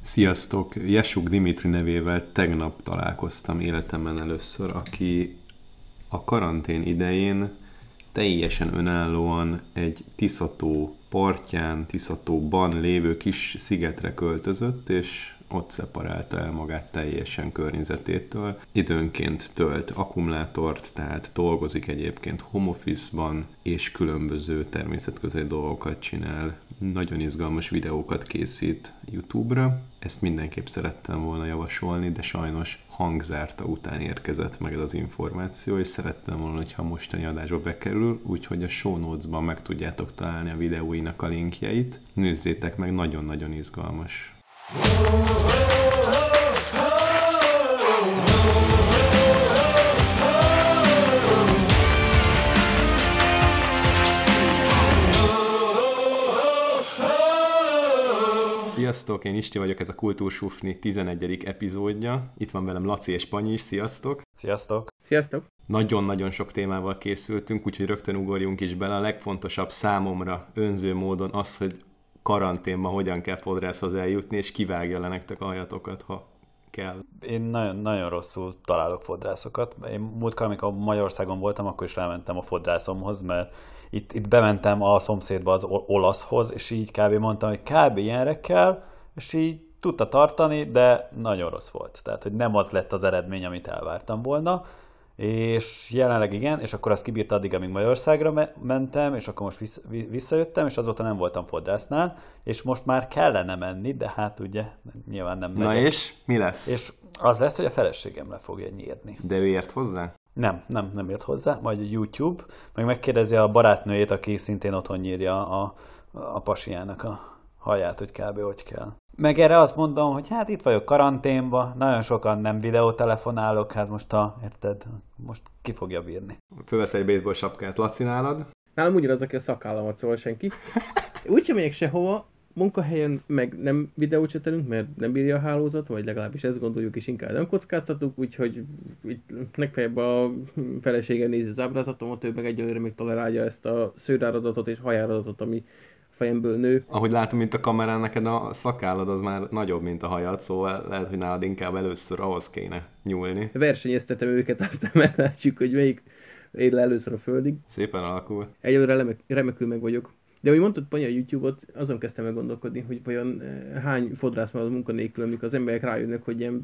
Sziasztok! Jesuk Dimitri nevével tegnap találkoztam életemben először, aki a karantén idején teljesen önállóan egy Tisza-tó partján, Tisza-tóban lévő kis szigetre költözött, és ott szeparálta el magát teljesen környezetétől. Időnként tölt akkumulátort, tehát dolgozik egyébként home office-ban, és különböző természetközeli dolgokat csinál. Nagyon izgalmas videókat készít YouTube-ra. Ezt mindenképp szerettem volna javasolni, de sajnos hangzárta után érkezett meg ez az információ, és szerettem volna, hogyha a mostani adásba bekerül, úgyhogy a show notes-ban meg tudjátok találni a videóinak a linkjeit. Nézzétek meg, nagyon-nagyon izgalmas. Sziasztok, én Isti vagyok, ez a Kultúrsufni 11. epizódja. Itt van velem Laci és Panyi is, sziasztok! Sziasztok! Sziasztok! Nagyon-nagyon sok témával készültünk, úgyhogy rögtön ugorjunk is bele. A legfontosabb számomra önző módon az, hogy karanténban hogyan kell fodrászhoz eljutni, és kivágja le nektek a hajatokat, ha kell. Én nagyon rosszul találok fodrászokat. Én múltkor, amikor Magyarországon voltam, akkor is elmentem a fodrászomhoz, mert itt bementem a szomszédba az olaszhoz, és így kb. Mondtam, hogy kb. Ilyenre kell, és így tudta tartani, de nagyon rossz volt. Tehát, hogy nem az lett az eredmény, amit elvártam volna. És jelenleg igen, és akkor azt kibírta addig, amíg Magyarországra mentem, és akkor most visszajöttem, és azóta nem voltam fodrásznál, és most már kellene menni, de hát ugye nyilván nem megyek. Na és mi lesz? És az lesz, hogy a feleségem le fogja nyírni. De ő ért hozzá? Nem ért hozzá, majd YouTube, meg megkérdezi a barátnőjét, aki szintén otthon nyírja a pasiának a haját, hogy kb. Hogy kell. Meg erre azt mondom, hogy hát itt vagyok karanténban, nagyon sokan nem videótelefonálok, hát most érted, most ki fogja bírni. Fölvesz egy baseball sapkát, Laci nálad? Nálam ugyanaz, aki a szakállamat, szóval senki. Úgyse megyek sehova, munkahelyen meg nem videócsetelünk, mert nem bírja a hálózat, vagy legalábbis ezt gondoljuk, és inkább nem kockáztatunk, úgyhogy legfeljebb a felesége nézi az ábrázatomat, ő meg egyelőre még tolerálja ezt a szőráradatot és hajáradatot, ami fejemből nő. Ahogy látom itt a kamerán, neked a szakállad az már nagyobb, mint a hajad, szóval lehet, hogy nálad inkább először ahhoz kéne nyúlni. Versenyeztetem őket, aztán meglátjuk, hogy melyik ér le először a földig. Szépen alakul. Egyelőre remekül meg vagyok. De ahogy mondtad, Panya, a YouTube-ot, azon kezdtem meg gondolkodni, hogy vajon hány fodrász van az munkanélkül, amikor az emberek rájönnek, hogy ilyen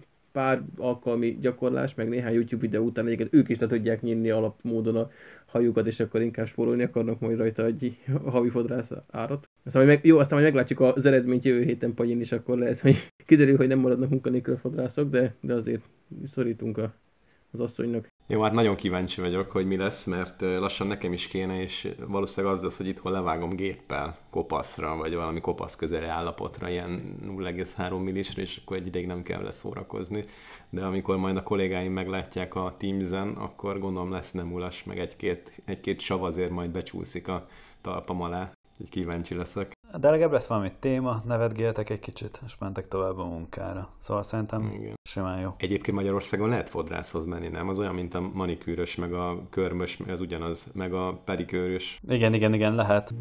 pár alkalmi gyakorlás, meg néhány YouTube videó után egyébként ők is le tudják nyitni alapmódon a hajukat, és akkor inkább spórolni akarnak majd rajta egy havi fodrász árat. Aztán majd meglátjuk az eredményt jövő héten, Panyin, és akkor lehet, hogy kiderül, hogy nem maradnak munkanélkül a fodrászok, de azért szorítunk az asszonynak. Jó, hát nagyon kíváncsi vagyok, hogy mi lesz, mert lassan nekem is kéne, és valószínűleg az lesz, hogy itthon levágom géppel kopaszra, vagy valami kopasz közeli állapotra, ilyen 0,3 millisre, és akkor egy ideig nem kell leszórakozni. De amikor majd a kollégáim meglátják a Teams-en, akkor gondolom lesz nem ulas, meg egy-két sav azért majd becsúszik a talpam alá. Így kíváncsi leszek. De legalább lesz valami téma, nevetgéltek egy kicsit, és mentek tovább a munkára. Szóval szerintem igen. Simán jó. Egyébként Magyarországon lehet fodrászhoz menni, nem? Az olyan, mint a manikűrös, meg a körmös, meg az ugyanaz, meg a pedikőrös. Igen, lehet.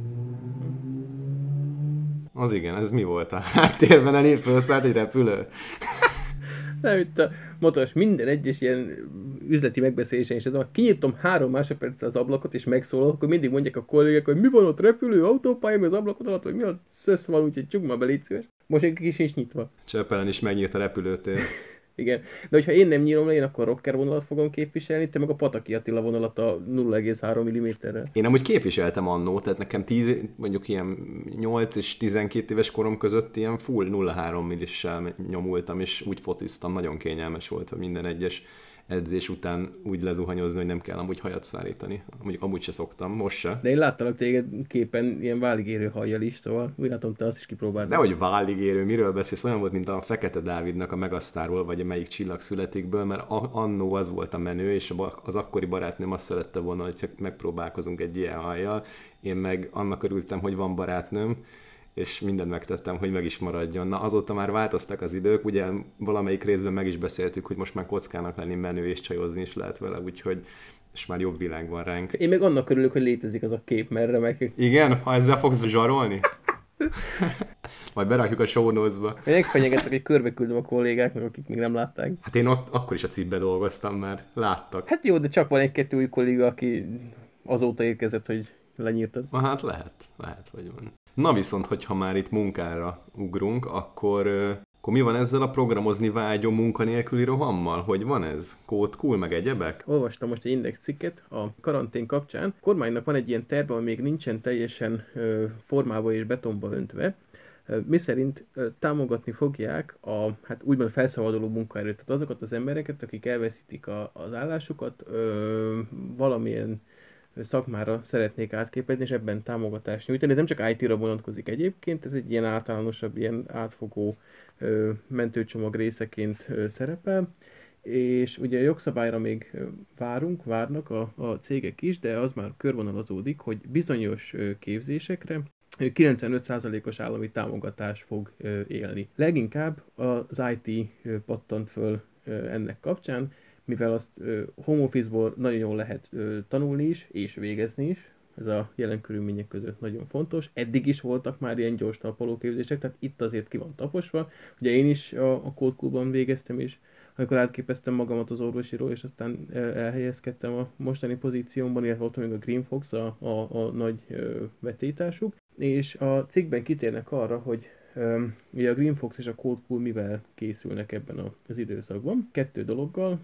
Az igen, ez mi volt a háttérben? Elég felszállt egy repülő? Nem, itt a motoros minden egyes ilyen üzleti megbeszélésen, és ez a kinyitom 3 másodpercre az ablakot, és megszólal, akkor mindig mondják a kollégák, hogy mi van ott, repülő, autópálya, az ablakot alatt, vagy mi a szösz van, úgyhogy csukd már be, légy szíves. Most egy kis is nyitva. Csepelen is megnyílt a repülőtér. Igen, de hogyha én nem nyírom le, én akkor rocker vonalat fogom képviselni, te meg a Pataki Attila vonalat a 0,3 mm-rel. Én amúgy képviseltem annó, tehát nekem mondjuk ilyen 8 és 12 éves korom között ilyen full 0,3 millissel nyomultam, és úgy fociztam, nagyon kényelmes volt, hogy minden egyes edzés után úgy lezuhanyozni, hogy nem kell amúgy hajat szállítani. Mondjuk amúgy se szoktam, most se. De én láttalak téged képen ilyen váligérő hajjal is, szóval úgy látom, te azt is kipróbáltad. Nehogy váligérő, miről beszélsz? Olyan volt, mint a Fekete Dávidnak a Megasztárról, vagy a Melyik csillag születikből, mert annó az volt a menő, és az akkori barátnőm azt szerette volna, hogy csak megpróbálkozunk egy ilyen hajjal. Én meg annak örültem, hogy van barátnőm, és mindent megtettem, hogy meg is maradjon. Na, azóta már változtak az idők, ugye valamelyik részben meg is beszéltük, hogy most már kockának lenni menő és csajozni is lehet vele, úgyhogy és már jobb világ van ránk. Én meg annak örülök, hogy létezik az a kép, mert remek. Igen? Ha ezzel fogsz zsarolni? Majd berakjuk a show notes-ba. Megfenyegettek, hogy körbe küldöm a kollégáknak, akik még nem látták. Hát én ott akkor is a cipbe dolgoztam már, láttak. Hát jó, de csak van egy-kettő új kolléga, aki azóta érkezett, hogy lenyírtad. Hát lehet, hogy van. Na viszont, hogyha már itt munkára ugrunk, akkor mi van ezzel a programozni vágyó munkanélküli rohammal? Hogy van ez? Code cool, meg egyebek? Olvastam most egy index cikket a karantén kapcsán. A kormánynak van egy ilyen terve, ami még nincsen teljesen formába és betonba öntve, miszerint támogatni fogják a úgymond felszabaduló munkaerőt, tehát azokat az embereket, akik elveszítik az állásukat, valamilyen szakmára szeretnék átképezni, és ebben támogatást nyújtani. Ez nem csak IT-ra vonatkozik egyébként, ez egy ilyen általánosabb, ilyen átfogó mentőcsomag részeként szerepel, és ugye a jogszabályra még várnak a cégek is, de az már körvonalazódik, hogy bizonyos képzésekre 95%-os állami támogatás fog élni. Leginkább az IT pattant föl ennek kapcsán, mivel azt home office-ból nagyon jól lehet tanulni is, és végezni is. Ez a jelen körülmények között nagyon fontos. Eddig is voltak már ilyen gyors talpalóképzések, tehát itt azért ki van taposva. Ugye én is a Code Cool-ban végeztem, és amikor átképeztem magamat az orvosiról, és aztán elhelyezkedtem a mostani pozíciómban, illetve ott még a Green Fox, a nagy vetélytársuk. És a cikkben kitérnek arra, hogy ugye a Green Fox és a Code Cool mivel készülnek ebben az időszakban. Kettő dologgal,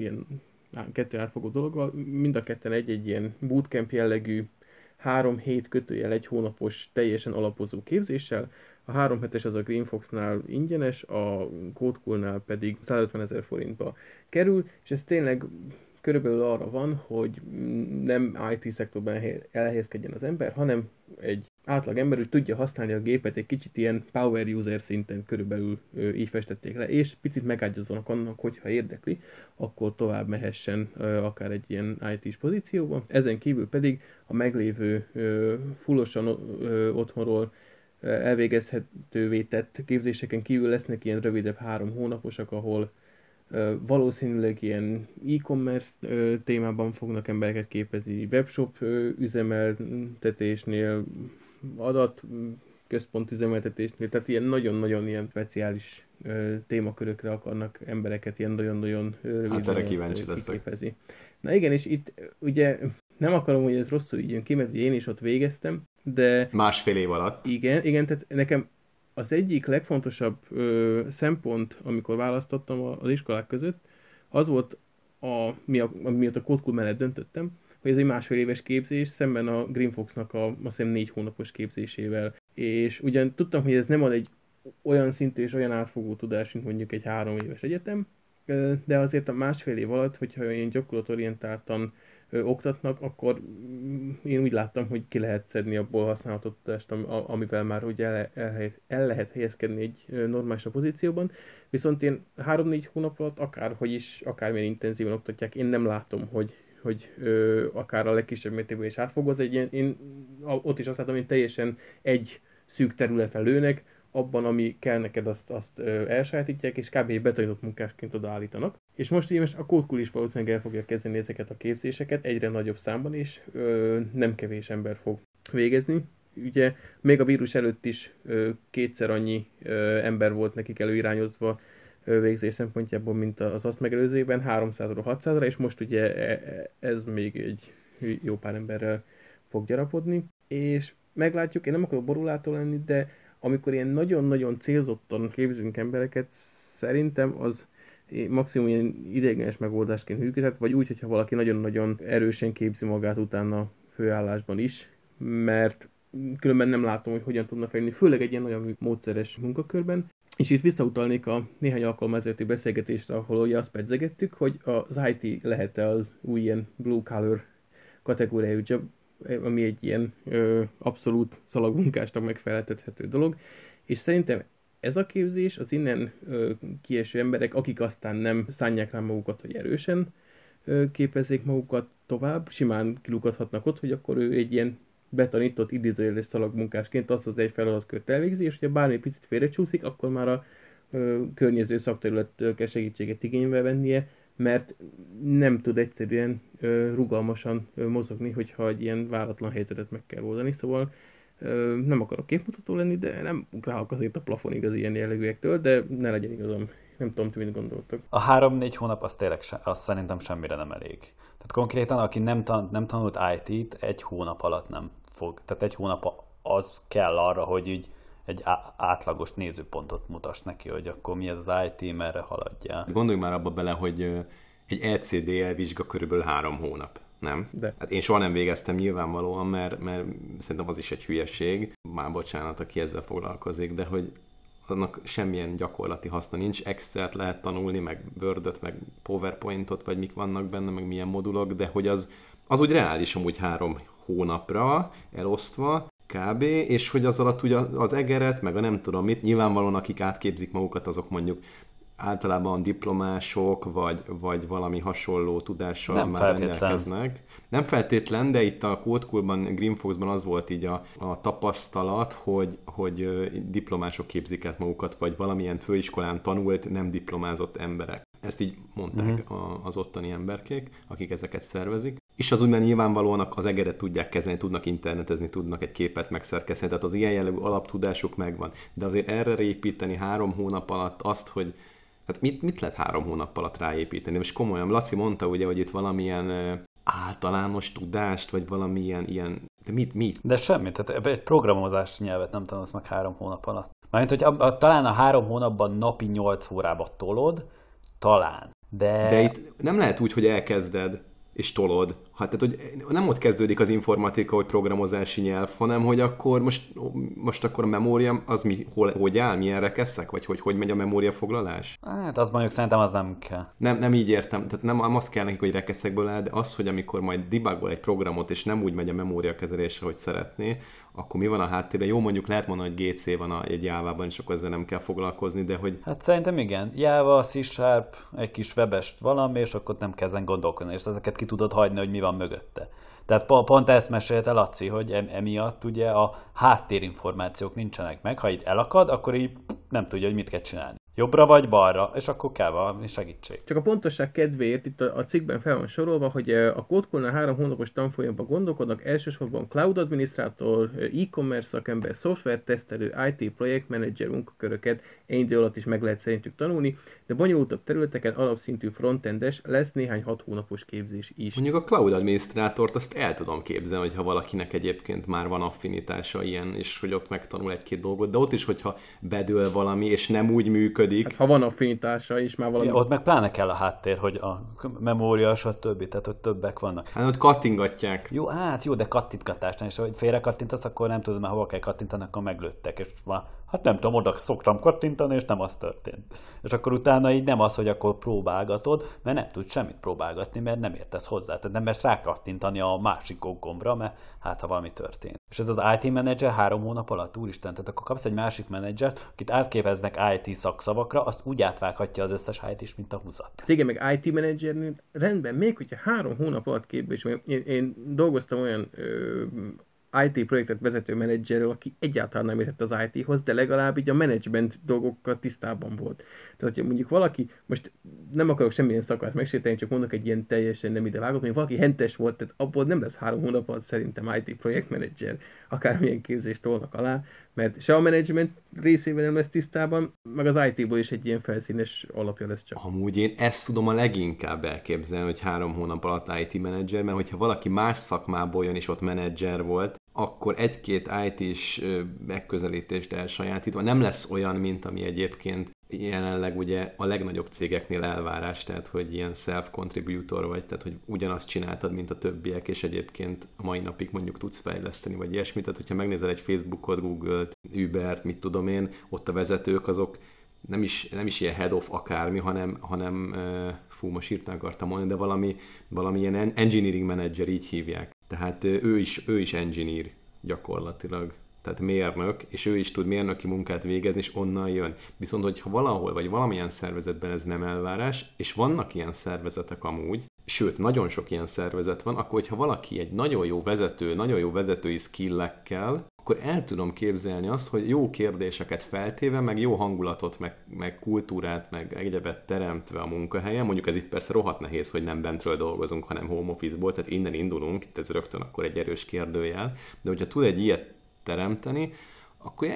kettő átfogó dologgal, mind a ketten egy ilyen bootcamp jellegű 3 hét kötőjel 1 hónapos teljesen alapozó képzéssel. A 3 hetes az a Green Foxnál ingyenes, a Code Coolnál pedig 150 000 forintba kerül, és ez tényleg körülbelül arra van, hogy nem IT szektorban elhelyezkedjen az ember, hanem egy átlag ember, hogy tudja használni a gépet egy kicsit ilyen power user szinten körülbelül így festették le, és picit megágyazzanak annak, hogyha érdekli, akkor tovább mehessen akár egy ilyen IT-s pozícióban. Ezen kívül pedig a meglévő fullosan otthonról elvégezhetővé tett képzéseken kívül lesznek ilyen rövidebb 3 hónaposak, ahol valószínűleg ilyen e-commerce témában fognak embereket képezni, webshop üzemeltetésnél, adatközpont üzemeltetésnél, tehát ilyen nagyon-nagyon ilyen speciális témakörökre akarnak embereket ilyen nagyon-nagyon rövid kiképezni. Na igen, és itt ugye nem akarom, hogy ez rosszul így jön ki, mert én is ott végeztem, de... 1,5 év alatt. Igen, tehát nekem az egyik legfontosabb szempont, amikor választottam az iskolák között, az volt, miatt a Code Cool mellett döntöttem, hogy ez egy 1,5 éves képzés, szemben a Green Foxnak azt hiszem 4 hónapos képzésével. És ugyan tudtam, hogy ez nem ad egy olyan szintű és olyan átfogó tudás, mint mondjuk egy 3 éves egyetem, de azért a 1,5 év alatt, hogyha ilyen gyakorlatorientáltan oktatnak, akkor én úgy láttam, hogy ki lehet szedni abból használható tudást, amivel már ugye el lehet helyezkedni egy normális pozícióban. Viszont én 3-4 hónap alatt akármilyen intenzíven oktatják, én nem látom, hogy akár a legkisebb mértékben is átfogó. Én ott is azt látom, hogy teljesen egy szűk területre lőnek, abban, ami kell neked, azt elsajátítják, és kb. Betanított munkásként odaállítanak. És most a Code Cool is valószínűleg el fogja kezdeni ezeket a képzéseket egyre nagyobb számban, és nem kevés ember fog végezni. Ugye még a vírus előtt is 2-szer annyi ember volt nekik előirányozva végzés szempontjából, mint az azt megelőző évben, 300-ról 600-ra, és most ugye ez még egy jó pár emberrel fog gyarapodni. És meglátjuk, én nem akarok borulától lenni, de amikor ilyen nagyon-nagyon célzottan képzünk embereket, szerintem az maximum ilyen ideiglenes megoldásként működhet, vagy úgy, hogyha valaki nagyon-nagyon erősen képzi magát utána főállásban is, mert különben nem látom, hogy hogyan tudna fejlődni, főleg egy ilyen nagyon módszeres munkakörben. És itt visszautalnék a néhány alkalommal ezelőtti beszélgetésre, ahol ugye azt pedzegettük, hogy az IT lehet-e az új ilyen blue collar kategóriájú job, ami egy ilyen abszolút szalagmunkásnak megfeleltethető dolog, és szerintem ez a képzés az innen kieső emberek, akik aztán nem szánják rá magukat, hogy erősen képezzék magukat tovább, simán kilukadhatnak ott, hogy akkor ő egy ilyen betanított idézőjeles szalagmunkásként azt az egy feladatkört elvégzi, és hogyha bármi picit félrecsúszik, akkor már a környező szakterülettől kell segítséget igénybe vennie, mert nem tud egyszerűen rugalmasan mozogni, hogyha egy ilyen váratlan helyzetet meg kell oldani. Szóval Nem akarok képmutató lenni, de nem ugrálok azért a plafonig az ilyen jellegűektől, de ne legyen igazam. Nem tudom, ti mit gondoltok. A 3-4 hónap az tényleg az szerintem semmire nem elég. Tehát konkrétan, aki nem tanult IT-t, 1 hónap alatt nem fog. Tehát 1 hónap az kell arra, hogy így egy átlagos nézőpontot mutass neki, hogy akkor mi ez az IT, merre haladjál. Gondolj már abba bele, hogy egy ECDL vizsga körülbelül 3 hónap. Nem? De. Hát én soha nem végeztem nyilvánvalóan, mert szerintem az is egy hülyeség. Már bocsánat, aki ezzel foglalkozik, de hogy annak semmilyen gyakorlati haszna nincs. Excel-t lehet tanulni, meg Word-öt, meg PowerPoint-ot, vagy mik vannak benne, meg milyen modulok, de hogy az úgy reális amúgy 3 hónapra elosztva, kb. És hogy az alatt ugye az egeret, meg a nem tudom mit, nyilvánvalóan akik átképzik magukat, azok mondjuk általában diplomások, vagy valami hasonló tudással nem már feltétlen rendelkeznek. Nem feltétlen, de itt a Code Cool-ban, Greenfox-ban az volt így a tapasztalat, hogy diplomások képzik át magukat, vagy valamilyen főiskolán tanult, nem diplomázott emberek. Ezt így mondták az ottani emberkék, akik ezeket szervezik. És az úgymond nyilvánvalóan az egeret tudják kezelni, tudnak internetezni, tudnak egy képet megszerkeszteni, tehát az ilyen jellegű alaptudásuk megvan. De azért erre építeni 3 hónap alatt azt, hogy hát mit lehet 3 hónap alatt ráépíteni? Most komolyan, Laci mondta ugye, hogy itt valamilyen általános tudást, vagy valamilyen ilyen... De mit? De semmit, tehát egy programozási nyelvet nem tanulsz meg 3 hónap alatt. Mármint, hogy talán a 3 hónapban napi 8 órába tolod, talán. De itt nem lehet úgy, hogy elkezded, és tolod. Hát tehát, hogy nem ott kezdődik az informatika, hogy programozási nyelv, hanem hogy akkor most akkor a memória az hogy áll, milyen rekeszek, vagy hogy megy a memóriafoglalás? hát az mondjuk szerintem az nem kell. Nem így értem, tehát nem azt kell nekik, hogy rekeszekből áll, de az, hogy amikor majd debugol egy programot, és nem úgy megy a memóriakezelésre, hogy szeretné, akkor mi van a háttérben? Jó, mondjuk lehet mondani, hogy GC van egy Java-ban, és akkor ezzel nem kell foglalkozni, de hogy... Hát szerintem igen. Java, C#, egy kis webest valami, és akkor nem kezden gondolkodni, és ezeket ki tudod hagyni, hogy mi van mögötte. Tehát pont ezt mesélte Laci, hogy emiatt ugye a háttérinformációk nincsenek meg. Ha itt elakad, akkor így nem tudja, hogy mit kell csinálni. Jobbra vagy balra, és akkor kell valami segítség. Csak a pontosság kedvéért itt a cikkben fel van sorolva, hogy a Code Cool-nál 3 hónapos tanfolyamban gondolkodnak, elsősorban cloud adminisztrátor, e-commerce szakember, szoftvertesztelő, IT projektmenedzser munkaköröket ennyi idő alatt is meg lehet szerintük tanulni, de bonyolultabb területeken alapszintű frontendes lesz néhány 6 hónapos képzés is. Mondjuk a cloud adminisztrátort azt el tudom képzelni, hogyha valakinek egyébként már van affinitása ilyen, és hogy ott megtanul 1-2 dolgot, de ott is, hogyha bedől valami, és nem úgy működik. Hát, ha van affinitása is már valami... Ja, ott meg pláne kell a háttér, hogy a memória, stb. Tehát ott többek vannak. Hát ott kattingatják. Jó, de kattintgatásnál is, hogy félre kattintasz, akkor nem tudod már hova kell kattintani, akkor meglőttek, és már, hát nem tudom, oda szoktam kattintani, és nem az történt. És akkor utána így nem az, hogy akkor próbálgatod, mert nem tudsz semmit próbálgatni, mert nem értesz hozzá. Tehát nem mersz rákattintani a másik gombra, mert hát ha valami történt. És ez az IT menedzser 3 hónap alatt, úristen, tehát akkor kapsz egy másik menedzsert, akit átképeznek IT szakszavakra, azt úgy átvághatja az összes IT-s, mint a húzat. Hát igen, meg IT menedzsernél rendben, még hogyha 3 hónap alatt képzés, én dolgoztam olyan IT projektet vezető menedzserrel, aki egyáltalán nem értett az IT-hoz, de legalább így a menedzsment dolgokkal tisztában volt. Tehát, hogyha mondjuk valaki, most nem akarok semmilyen szakát megsérteni, csak mondok egy ilyen teljesen nem idevágott, hogy valaki hentes volt, tehát abból nem lesz 3 hónap alatt szerintem IT projektmenedzser, akármilyen képzést tolnak alá, mert se a menedzsment részében nem lesz tisztában, meg az IT-ból is egy ilyen felszínes alapja lesz csak. Amúgy én ezt tudom a leginkább elképzelni, hogy 3 hónap alatt IT menedzser, mert hogyha valaki más szakmából jön és ott menedzser volt, akkor 1-2 IT-s megközelítést elsajátítva nem lesz olyan, mint ami egyébként jelenleg ugye a legnagyobb cégeknél elvárás, tehát hogy ilyen self-contributor vagy, tehát hogy ugyanazt csináltad, mint a többiek, és egyébként a mai napig mondjuk tudsz fejleszteni, vagy ilyesmit. Tehát hogyha megnézel egy Facebookot, Google-t, Ubert, mit tudom én, ott a vezetők azok nem is ilyen head of akármi, hanem most hirtelen akartam mondani, de valami ilyen engineering manager, így hívják. Tehát ő is engineer gyakorlatilag. Tehát mérnök, és ő is tud mérnöki munkát végezni, és onnan jön. Viszont, hogyha valahol, vagy valamilyen szervezetben ez nem elvárás, és vannak ilyen szervezetek amúgy, sőt, nagyon sok ilyen szervezet van, akkor, hogyha valaki egy nagyon jó vezető, nagyon jó vezetői skillekkel, akkor el tudom képzelni azt, hogy jó kérdéseket feltéve, meg jó hangulatot, meg kultúrát, meg egyebet teremtve a munkahelyen. Mondjuk ez itt persze rohadt nehéz, hogy nem bentről dolgozunk, hanem home office-ból, tehát innen indulunk, itt ez rögtön akkor egy erős kérdőjel. De hogyha tud egy ilyet teremteni, akkor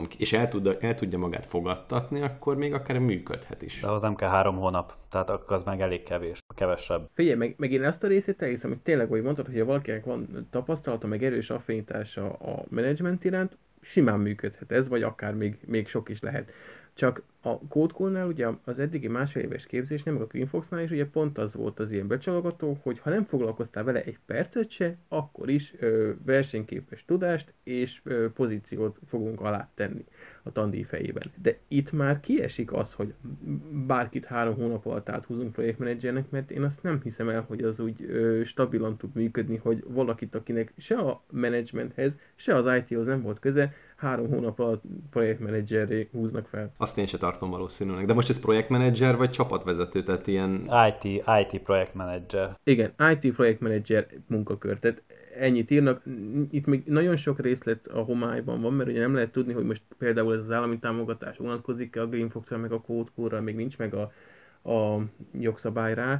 el tudja magát fogadtatni, akkor még akár működhet is. De ahhoz nem kell 3 hónap, tehát akkor az meg elég kevés, kevesebb. Figyelj, meg én ezt a részét elhiszem, hogy tényleg, hogy mondtad, hogy ha valakinek van tapasztalata, meg erős affinitása a menedzsment iránt, simán működhet ez, vagy akár még sok is lehet. Csak a CodeCool-nál ugye az eddigi másfél éves képzésnél, meg a GreenFox-nál is ugye pont az volt az ilyen becsalogató, hogy ha nem foglalkoztál vele egy percet se, akkor is versenyképes tudást és pozíciót fogunk alá tenni a tandíj fejében. De itt már kiesik az, hogy bárkit 3 hónap alatt áthúzunk projektmenedzsernek, mert én azt nem hiszem el, hogy az úgy stabilan tud működni, hogy valakit, akinek se a menedzsmenthez, se az IT-hoz nem volt köze, 3 hónap alatt projektmenedzserré húznak fel. Azt én se tartom valószínűleg. De most ez projektmenedzser vagy csapatvezető, tehát ilyen... IT projektmenedzser. Igen, IT projektmenedzser munkakör. Tehát ennyit írnak. Itt még nagyon sok részlet a homályban van, mert ugye nem lehet tudni, hogy most például ez az állami támogatás vonatkozik-e a GreenFox-ra, meg a CodeCool-ra, még nincs meg a jogszabály rá.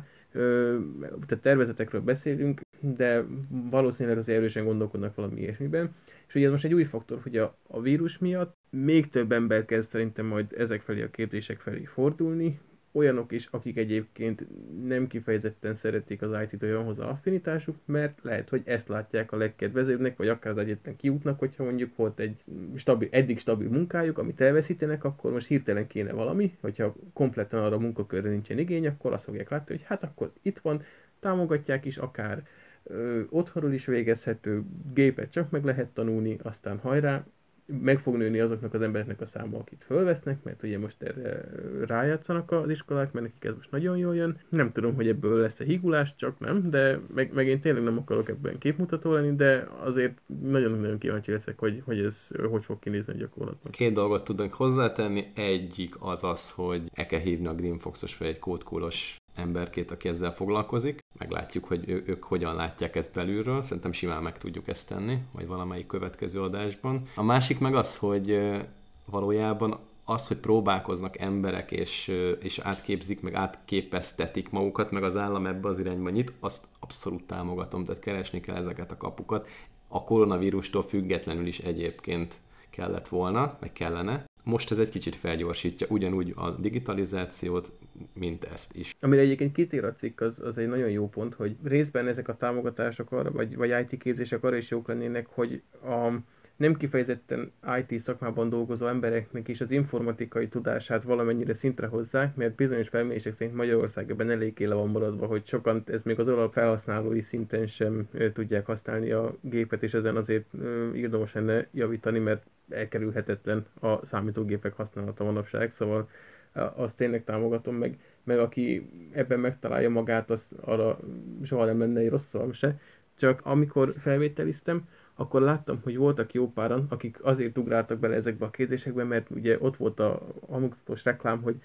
Tehát tervezetekről beszélünk, de valószínűleg azért erősen gondolkodnak valami ilyesmiben. És ugye ez most egy új faktor, hogy a vírus miatt még több ember kezd szerintem majd ezek felé a kérdések felé fordulni, olyanok is, akik egyébként nem kifejezetten szeretik az IT-t, olyan hozzá affinitásuk, mert lehet, hogy ezt látják a legkedvezőbbnek, vagy akár az egyetlen kiútnak, hogyha mondjuk volt egy eddig stabil munkájuk, amit elveszítenek, akkor most hirtelen kéne valami, hogyha kompletten arra a munkakörre nincsen igény, akkor azt fogják látni, hogy hát akkor itt van, támogatják is, akár otthonról is végezhető, gépet csak meg lehet tanulni, aztán hajrá, meg fog nőni azoknak az embereknek a száma, akit fölvesznek, mert ugye most erre rájátszanak az iskolák, mert nekik ez most nagyon jól jön. Nem tudom, hogy ebből lesz a higulás, csak nem, de meg én tényleg nem akarok ebben képmutató lenni, de azért nagyon-nagyon kíváncsi leszek, hogy ez hogy fog kinézni a gyakorlatban. 2 dolgot tudunk hozzátenni. Egyik az, hogy kell hívni a GreenFox-os vagy egy CodeCool-os emberkét, aki ezzel foglalkozik. Meglátjuk, hogy ők hogyan látják ezt belülről. Szerintem simán meg tudjuk ezt tenni, vagy valamelyik következő adásban. A másik meg az, hogy valójában az, hogy próbálkoznak emberek, és átképzik, meg átképeztetik magukat, meg az állam ebbe az irányba nyit, azt abszolút támogatom, tehát keresni kell ezeket a kapukat. A koronavírustól függetlenül is egyébként kellett volna, meg kellene. Most ez egy kicsit felgyorsítja ugyanúgy a digitalizációt, mint ezt is. Amire egyébként kitér a cikk, az egy nagyon jó pont, hogy részben ezek a támogatások arra, vagy IT képzések arra is jók lennének, hogy a nem kifejezetten IT szakmában dolgozó embereknek is az informatikai tudását valamennyire szintre hozzák, mert bizonyos felmérések szerint Magyarország ebben eléggé le van maradva, hogy sokan ez még az alapfelhasználói szinten sem tudják használni a gépet, és ezen azért érdemes lenne javítani, mert elkerülhetetlen a számítógépek használata manapság, szóval azt tényleg támogatom meg aki ebben megtalálja magát, az arra soha nem lenne egy rossz szavam se. Csak amikor felvételiztem, akkor láttam, hogy voltak jó páran, akik azért ugráltak bele ezekbe a képzésekbe, mert ugye ott volt a hangzatos reklám, hogy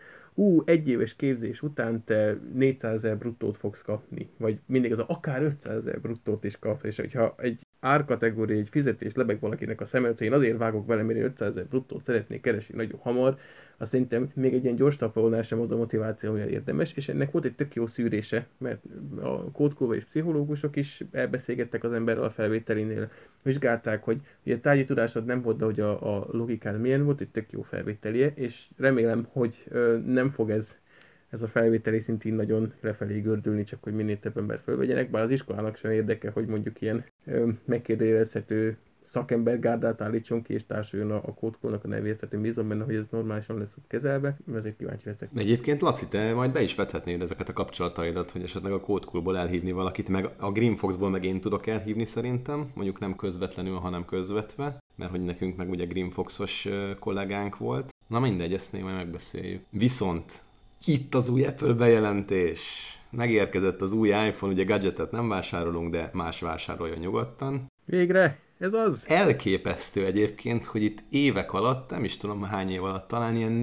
1 éves képzés után te 400 000 bruttót fogsz kapni, vagy mindig az akár 500 000 bruttót is kap, és hogyha egy árkategória, egy fizetés lebeg valakinek a szemet, hogy én azért vágok vele, mert 500 000 bruttót szeretnék keresni nagyon hamar, azt szerintem még egy ilyen gyors tapolnál sem az a motiváció, hogy érdemes, és ennek volt egy tök jó szűrése, mert a CodeCool és pszichológusok is elbeszélgettek az emberrel a felvételinél, vizsgálták, hogy ugye a tárgyi tudásod nem volt, de hogy a logikád milyen volt, egy tök jó felvételje, és remélem, hogy nem fog ez a felvételi szintén nagyon lefelé gördülni, csak hogy minél több ember fölvegyenek, bár az iskolának sem érdeke, hogy mondjuk ilyen megkérdőjelezhető szakembergárdát állítson ki, és társuljon a CodeCool-nak a nevéhez, tehát én bízom benne, hogy ez normálisan lesz ott kezelve, ezért kíváncsi leszek. Egyébként, Laci, te majd be is vethetnéd ezeket a kapcsolataidat, hogy esetleg a CodeCool-ból elhívni valakit, meg a GreenFox-ból meg én tudok elhívni szerintem, mondjuk nem közvetlenül, hanem közvetve, mert hogy nekünk meg ugye GreenFox-os kollégánk volt. Na mindegy, ezt még majd megbeszéljük. Viszont itt az új Apple bejelentés. Megérkezett az új iPhone, ugye gadgetet nem vásárolunk, de más vásárolja nyugodtan. Végre! Ez az! Elképesztő egyébként, hogy itt évek alatt, nem is tudom hány év alatt, talán ilyen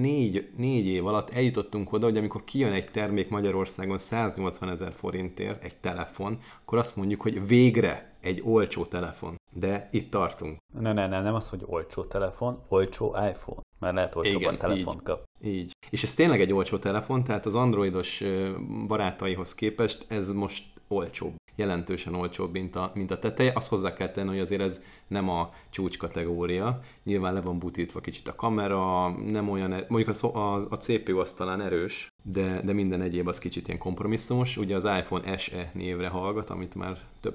4 év alatt eljutottunk oda, hogy amikor kijön egy termék Magyarországon 180 000 forintért, egy telefon, akkor azt mondjuk, hogy végre egy olcsó telefon. De itt tartunk. Nem az, hogy olcsó telefon, olcsó iPhone. Mert lehet olcsóban telefont kap. Így. És ez tényleg egy olcsó telefon, tehát az androidos barátaihoz képest ez most olcsóbb. Jelentősen olcsóbb, mint a teteje. Azt hozzá kell tenni, hogy azért ez nem a csúcskategória. Nyilván le van butítva kicsit a kamera, nem olyan, mondjuk a CPU az talán erős, de minden egyéb az kicsit ilyen kompromisszumos. Ugye az iPhone SE névre hallgat, amit már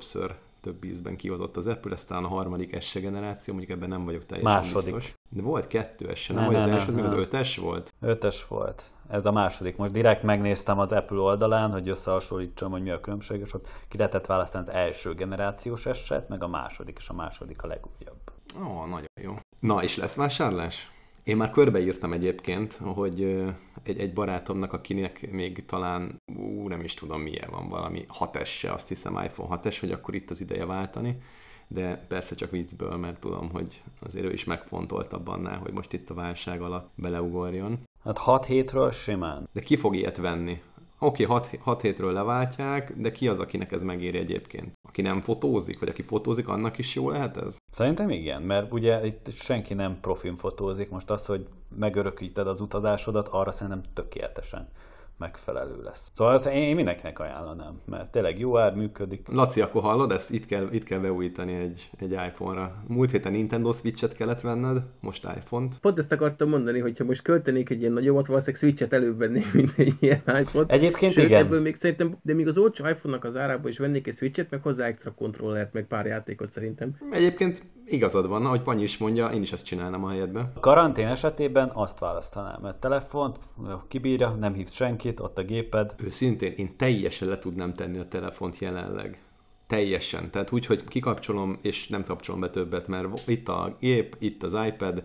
több ízben kihozott az Apple, ez talán a harmadik SE generáció, mondjuk ebben nem vagyok teljesen biztos. De volt 2 SE, nem vagy az első, az még az 5-es volt? 5-es volt. Ez a második. Most direkt megnéztam az Apple oldalán, hogy összehasonlítsam, hogy mi a különbség, és ott ki lehetett választani az első generációs SE-t, meg a második, és a második a legújabb. Ó, nagyon jó. Na, és lesz vásárlás? Én már körbeírtam egyébként, hogy egy barátomnak, akinek még talán, nem is tudom milyen van, valami 6S-se, azt hiszem iPhone 6S, hogy akkor itt az ideje váltani, de persze csak viccből, mert tudom, hogy azért ő is megfontoltabb annál, hogy most itt a válság alatt beleugorjon. Hát 6 hétről simán. De ki fog ilyet venni? Oké, 6 hétről leváltják, de ki az, akinek ez megéri egyébként? Aki nem fotózik, vagy aki fotózik, annak is jó lehet ez? Szerintem igen, mert ugye itt senki nem profin fotózik. Most az, hogy megörökíted az utazásodat, arra szerintem tökéletesen megfelelő lesz. Szóval ezt én mindenkinek ajánlanám, mert tényleg jó ár, működik. Laci, akkor hallod, ezt itt kell beújítani egy iPhone-ra. Múlt héten Nintendo Switch-et kellett venned, most iPhone-t. Pont ezt akartam mondani, hogy ha most költenék egy ilyen nagyobbat, valószínűleg Switch-et előbb vennék, mint egy ilyen iPhone-t. Egyébként sőt, igen. Ebből még szerintem, de még az olcsó iPhone-nak az árából is vennék egy Switch-et, meg hozzá extra kontrollert, meg pár játékot szerintem. Egyébként igazad van, ahogy Panyi is mondja, én is ezt csinálnám a helyedbe. A karantén esetében azt választanám, mert telefont kibírja, nem hívsz senkit, ott a géped. Őszintén, én teljesen le tudnám tenni a telefont jelenleg. Teljesen. Tehát úgy, hogy kikapcsolom, és nem kapcsolom be többet, mert itt a gép, itt az iPad,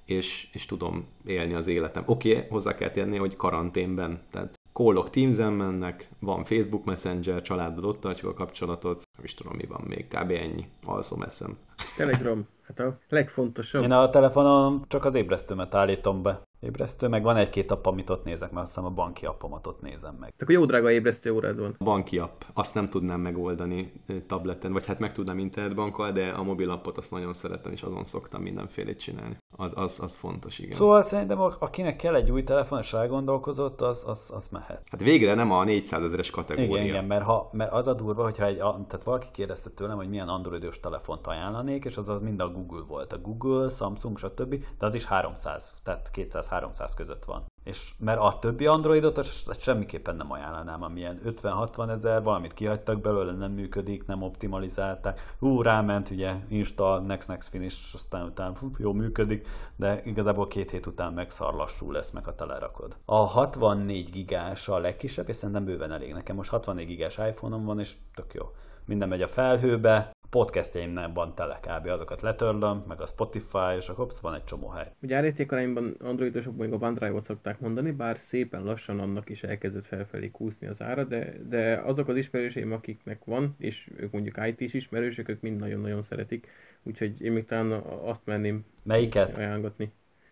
és tudom élni az életem. Oké, hozzá kell tenni, hogy karanténben. Tehát call-ok Teams-en mennek, van Facebook Messenger, családdal ott tartjuk a kapcsolatot, nem is tudom, mi van még, kb. Ennyi. Alszom, eszem. Telegram, hát a legfontosabb. Én a telefonon csak az ébresztőmet állítom be. Ébresztő, meg van egy-két app, amit ott nézek, mert azt hiszem a banki appomat ott nézem meg. Akkor jó drága ébresztő órád van. A banki app, azt nem tudnám megoldani tableten, vagy hát meg tudnám internetbankkal, de a mobil appot azt nagyon szeretem, és azon szoktam mindenfélét csinálni. Az fontos, igen. Szóval szerintem akinek kell egy új telefon, és rágondolkozott, az mehet. Hát végre nem a 400 000-es kategória. Igen, mert az a durva, hogyha tehát valaki kérdezte tőlem, hogy milyen androidos telefont ajánlanék, és az mind a Google volt. A Google, Samsung, stb., de az is 300, tehát 200-300 között van. És mert a többi androidot semmiképpen nem ajánlanám, amilyen 50-60 ezer, valamit kihagytak belőle, nem működik, nem optimalizálták. Ráment, ugye, install, next finish, aztán utána jó működik, de igazából 2 hét után megszar, lassú lesz, meg a telerakod. A 64 gigás a legkisebb, és szerintem bőven elég. Nekem most 64 gigás iPhone-om van, és tök jó. Minden megy a felhőbe, podcastjaimnál van tele kb. Azokat letörlöm, meg a Spotify, és a hops, van egy csomó hely. Ugye árértékarányban androidosok még a OneDrive-ot szokták mondani, bár szépen lassan annak is elkezdett felfelé kúszni az ára, de azok az ismerőseim, akiknek van, és ők mondjuk IT-s ismerősök, ők mind nagyon-nagyon szeretik, úgyhogy én még talán azt merném ajánlgatni.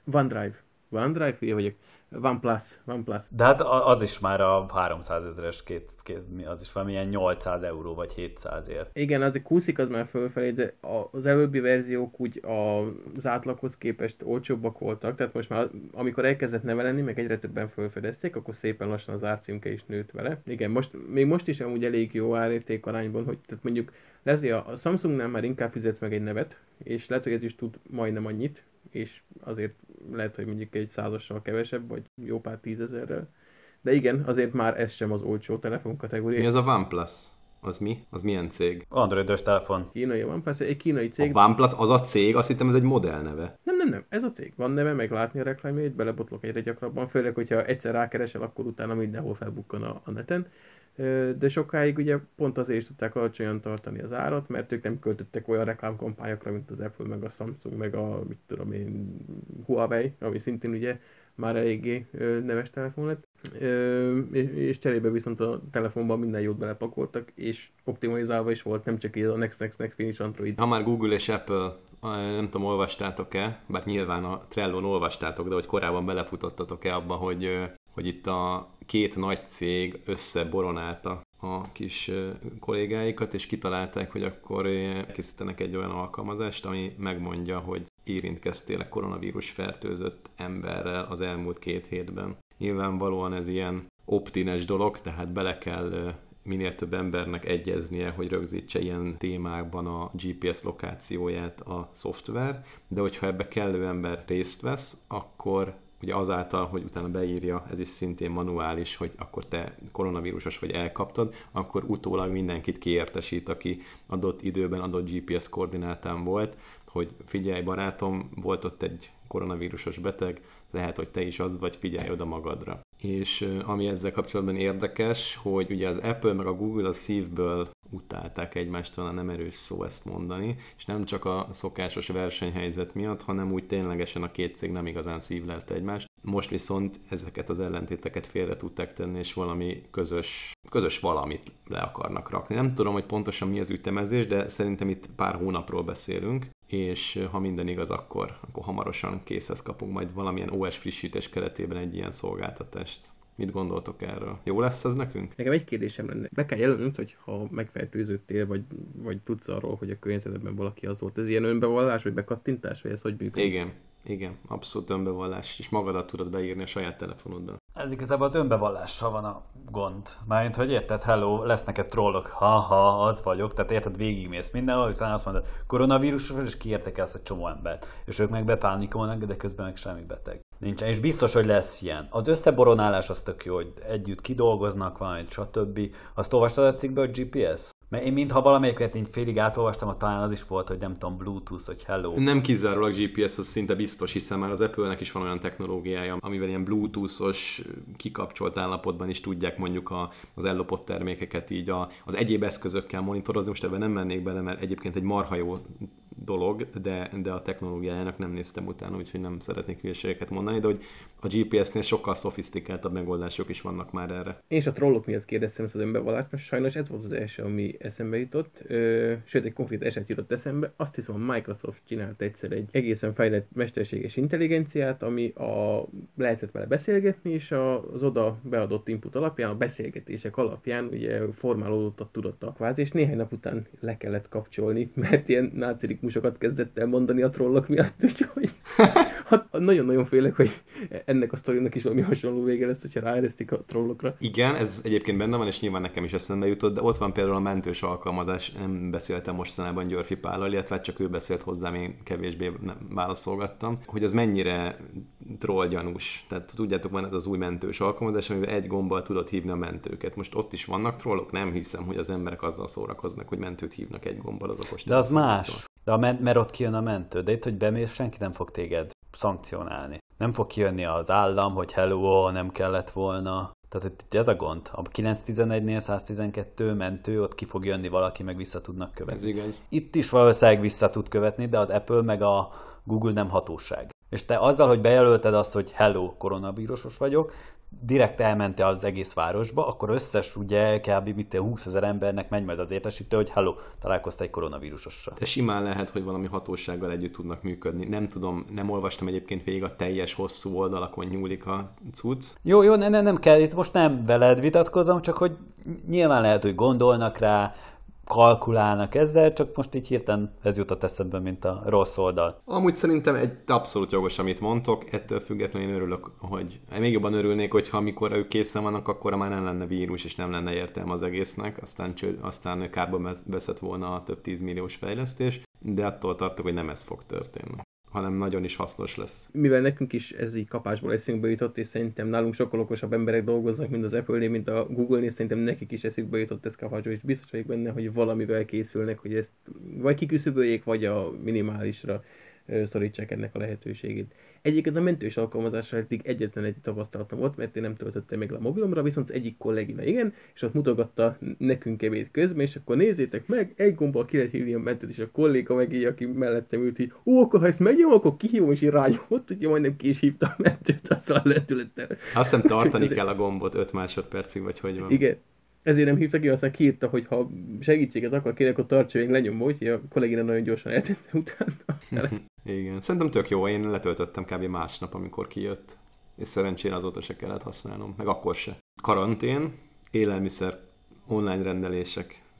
OneDrive, hülye vagyok. OnePlus. De hát az is már a 300 ezeres, az is valamilyen 800 euró vagy 700 ér. Igen, azért kúszik az már fölfelé, de az előbbi verziók úgy az átlaghoz képest olcsóbbak voltak, tehát most már amikor elkezdett nevelni, meg egyre többen fölfedezték, akkor szépen lassan az árcímke is nőtt vele. Igen, még most is amúgy elég jó árérték arányban, hogy tehát mondjuk lehet, hogy a Samsungnál már inkább fizetsz meg egy nevet, és lehet, hogy ez is tud majdnem annyit, és azért lehet, hogy mondjuk egy 100-assal kevesebb, vagy jó pár 10 000-rel. De igen, azért már ez sem az olcsó telefon kategória. Mi az a OnePlus? Az mi? Az milyen cég? Androidos telefon. Kínai OnePlus, egy kínai cég. A OnePlus az a cég? Azt hittem, ez egy modellneve. Nem, ez a cég. Van neve, meg látni a reklámjait, belebotlok egyre gyakrabban, főleg, hogyha egyszer rákeresel, akkor utána mindenhol felbukkan a neten. De sokáig ugye pont azért is tudták alacsonyan tartani az árat, mert ők nem költöttek olyan reklámkampányokra, mint az Apple, meg a Samsung, meg a Huawei, ami szintén ugye már eléggé neves telefon lett. És cserébe viszont a telefonban minden jót belepakoltak, és optimalizálva is volt, nem csak így a next finish Android. Ha már Google és Apple, nem tudom, olvastátok-e, bár nyilván a Trellon olvastátok, de hogy korábban belefutottatok-e abba, hogy itt a két nagy cég összeboronálta a kis kollégáikat, és kitalálták, hogy akkor készítenek egy olyan alkalmazást, ami megmondja, hogy érintkeztél koronavírus fertőzött emberrel az elmúlt 2 hétben. Nyilvánvalóan ez ilyen optines dolog, tehát bele kell minél több embernek egyeznie, hogy rögzítse ilyen témákban a GPS lokációját a szoftver, de hogyha ebbe kellő ember részt vesz, akkor ugye azáltal, hogy utána beírja, ez is szintén manuális, hogy akkor te koronavírusos vagy elkaptad, akkor utólag mindenkit kiértesít, aki adott időben, adott GPS koordinátán volt, hogy figyelj barátom, volt ott egy koronavírusos beteg, lehet, hogy te is az vagy, figyelj oda magadra. És ami ezzel kapcsolatban érdekes, hogy ugye az Apple meg a Google a szívből utálták egymást, talán nem erős szó ezt mondani, és nem csak a szokásos versenyhelyzet miatt, hanem úgy ténylegesen a két cég nem igazán szívlelte egymást. Most viszont ezeket az ellentéteket félre tudták tenni, és valami közös valamit le akarnak rakni. Nem tudom, hogy pontosan mi az ütemezés, de szerintem itt pár hónapról beszélünk, és ha minden igaz, akkor hamarosan készhez kapunk majd valamilyen OS frissítés keretében egy ilyen szolgáltatást. Mit gondoltok erről? Jó lesz ez nekünk? Nekem egy kérdésem lenne. Be kell jelölnöd, hogy ha megfertőzöttél, vagy tudsz arról, hogy a környezetben valaki az volt. Ez ilyen önbevallás, vagy bekattintás, vagy ez hogy működik? Igen, abszolút önbevallás, és magadat tudod beírni a saját telefonoddal. Ez igazából az önbevallással van a gond. Mármint, hogy érted, hello, lesz neked trollok, ha, az vagyok, tehát érted, végigmész mindenhol, és talán azt mondod, koronavírus, és kiértekelsz egy csomó embert. És ők meg bepánikolnak, de közben meg semmi beteg nincsen. És biztos, hogy lesz ilyen. Az összeboronálás az tök jó, hogy együtt kidolgoznak valamit, stb. Azt olvastad a cikkből, hogy GPS? Mert én mintha valamelyiket így félig átolvastam, talán az is volt, hogy nem tudom, Bluetooth, hogy hello. Nem kizárólag GPS, az szinte biztos, hiszen már az Apple-nek is van olyan technológiája, amivel ilyen Bluetooth-os kikapcsolt állapotban is tudják mondjuk az ellopott termékeket így az egyéb eszközökkel monitorozni. Most ebben nem mennék bele, mert egyébként egy marha jó dolog, de a technológiájának nem néztem utána, úgyhogy nem szeretnék hülyeségeket mondani, de hogy a GPS-nél sokkal szofisztikáltabb megoldások is vannak már erre. Én is a trollok miatt kérdeztem ezt az önbevallást, mert sajnos ez volt az első, ami eszembe jutott. Sőt, egy konkrét eset jutott eszembe. Azt hiszem, a Microsoft csinált egyszer egy egészen fejlett mesterséges intelligenciát, ami lehetett vele beszélgetni, és az oda beadott input alapján, a beszélgetések alapján ugye formálódott a tudata kvázi, és néhány nap után le kellett kapcsolni, mert ilyen nácirikussokat kezdett el mondani a trollok miatt, úgyhogy nagyon-nagyon félek, hogy ennek a sztorinak is valami hasonló vége lesz, hogyha ráeresztik a trollokra. Igen, ez egyébként benne van, és nyilván nekem is eszembe jutott, de ott van például a mentős alkalmazás, nem beszéltem mostanában Györfi Pállal, illetve csak ő beszélt hozzám, én kevésbé válaszolgattam, hogy az mennyire trollgyanús. Tehát tudjátok, van ez az új mentős alkalmazás, amivel egy gombbal tudod hívni a mentőket. Most ott is vannak trollok, nem hiszem, hogy az emberek azzal szórakoznak, hogy mentőt hívnak egy gombbal az okos. De az más. De mert ott kijön a mentő. De itt, hogy bemész, senki nem fog téged szankcionálni. Nem fog kijönni az állam, hogy hello, nem kellett volna. Tehát itt ez a gond. A 911-nél 112 mentő, ott ki fog jönni valaki, meg vissza tudnak követni. Ez igaz. Itt is valószínűleg vissza tud követni, de az Apple meg a Google nem hatóság. És te azzal, hogy bejelölted azt, hogy hello, koronavírusos vagyok, direkt elmente az egész városba, akkor összes ugye kb. 20 000 embernek megy majd az értesítő, hogy hello, találkoztál egy koronavírusossal. De simán lehet, hogy valami hatósággal együtt tudnak működni. Nem tudom, nem olvastam egyébként végig a teljes hosszú oldalakon nyúlik a cucc. Jó, nem kell, itt most nem veled vitatkozom, csak hogy nyilván lehet, hogy gondolnak rá, kalkulálnak ezzel, csak most így hirtelen ez jutott eszembe, mint a rossz oldal. Amúgy szerintem egy abszolút jogos, amit mondtok, ettől függetlenül én örülök, hogy még jobban örülnék, hogyha amikor ők készen vannak, akkor már nem lenne vírus, és nem lenne értelme az egésznek, aztán kárba veszett volna a több 10 milliós fejlesztés, de attól tartok, hogy nem ez fog történni, hanem nagyon is hasznos lesz. Mivel nekünk is ez így kapásból eszünkbe jutott, és szerintem nálunk sokkal okosabb emberek dolgoznak, mint az Apple-nél, mint a Google-nél, szerintem nekik is eszükbe jutott ez kapásból, és biztos vagyok benne, hogy valamivel készülnek, hogy ezt vagy kiküszöböljék, vagy a minimálisra szorítsák ennek a lehetőségét. Egyébként a mentős alkalmazással eddig egyetlen egy tapasztalatom volt, mert én nem töltöttem még le a mobilomra, viszont egyik kollégina igen, és ott mutogatta nekünk ebéd közben, és akkor nézzétek meg, egy gombbal ki lehet hívni a mentőt, és a kolléga meg így, aki mellettem ült, így, akkor ha ezt megnyom, akkor kihívom, és így rányomott, hogy majdnem ki is hívta a mentőt, azzal a lehetőlettel. Azt hiszem tartani kell a gombot 5 másodpercig, vagy hogy van. Igen. Ezért nem hívta ki, aztán kiírta, hogy ha segítséget akar kérni, akkor tartsa még lenyomva, úgyhogy a kollégina nagyon gyorsan eltette utána. Igen, szerintem tök jó, én letöltöttem kb. Másnap, amikor kijött, és szerencsére azóta se kellett használnom, meg akkor se. Karantén, élelmiszer, online rendelések,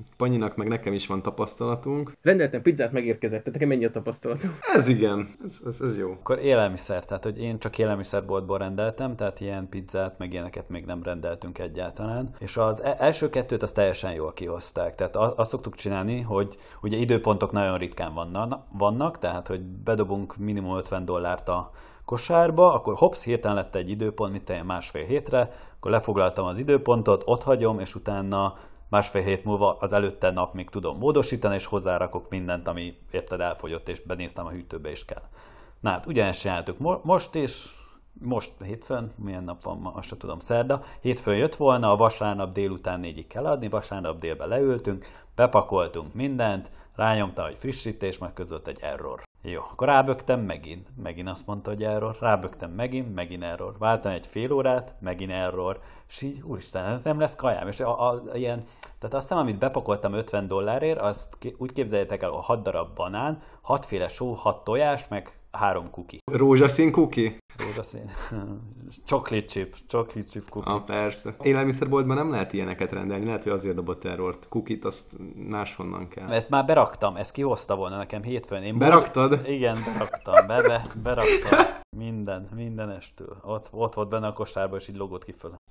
Panyinak meg nekem is van tapasztalatunk. Rendeltem pizzát, megérkezett, tehát nekem ennyi a tapasztalatom. Ez igen, ez jó. Akkor élelmiszer, tehát hogy én csak élelmiszerboltból rendeltem, tehát ilyen pizzát, meg ilyeneket még nem rendeltünk egyáltalán. És az első kettőt azt teljesen jól kihozták. Tehát azt szoktuk csinálni, hogy ugye időpontok nagyon ritkán vannak, tehát hogy bedobunk minimum $50 a kosárba, akkor hopsz, hirtelen lett egy időpont, mint olyan másfél hétre, akkor lefoglaltam az időpontot, ott hagyom, és utána másfél hét múlva az előtte nap még tudom módosítani, és hozzárakok mindent, ami érted elfogyott, és benéztem a hűtőbe is kell. Na hát ugyanezt csináltuk most is, most hétfőn, milyen nap van ma, azt sem tudom, szerda, hétfőn jött volna, a vasárnap délután 4-ig kell adni, vasárnap délben leültünk, bepakoltunk mindent, rányomtam egy frissítés, majd között egy error. Jó, akkor rábögtem megint azt mondta, hogy error, rábögtem megint error, váltam egy fél órát, megint error, és így, úristen, nem lesz kajám, és ilyen, tehát azt hiszem, amit bepakoltam $50, azt úgy képzeljétek el, 6 darab banán, 6 féle só, 6 tojás, meg 3 kuki. Rózsaszín kuki? Rózsaszín. Chocolate chip kuki. Persze. Élelmiszerboltban nem lehet ilyeneket rendelni, lehet, hogy azért dobott errort. Kukit azt máshonnan kell. Ezt már beraktam, ezt kihozta volna nekem hétfőn. Beraktad? Igen, beraktam, beraktam. Mindenestől. Ott volt benne a kosárban, és így logott ki föl.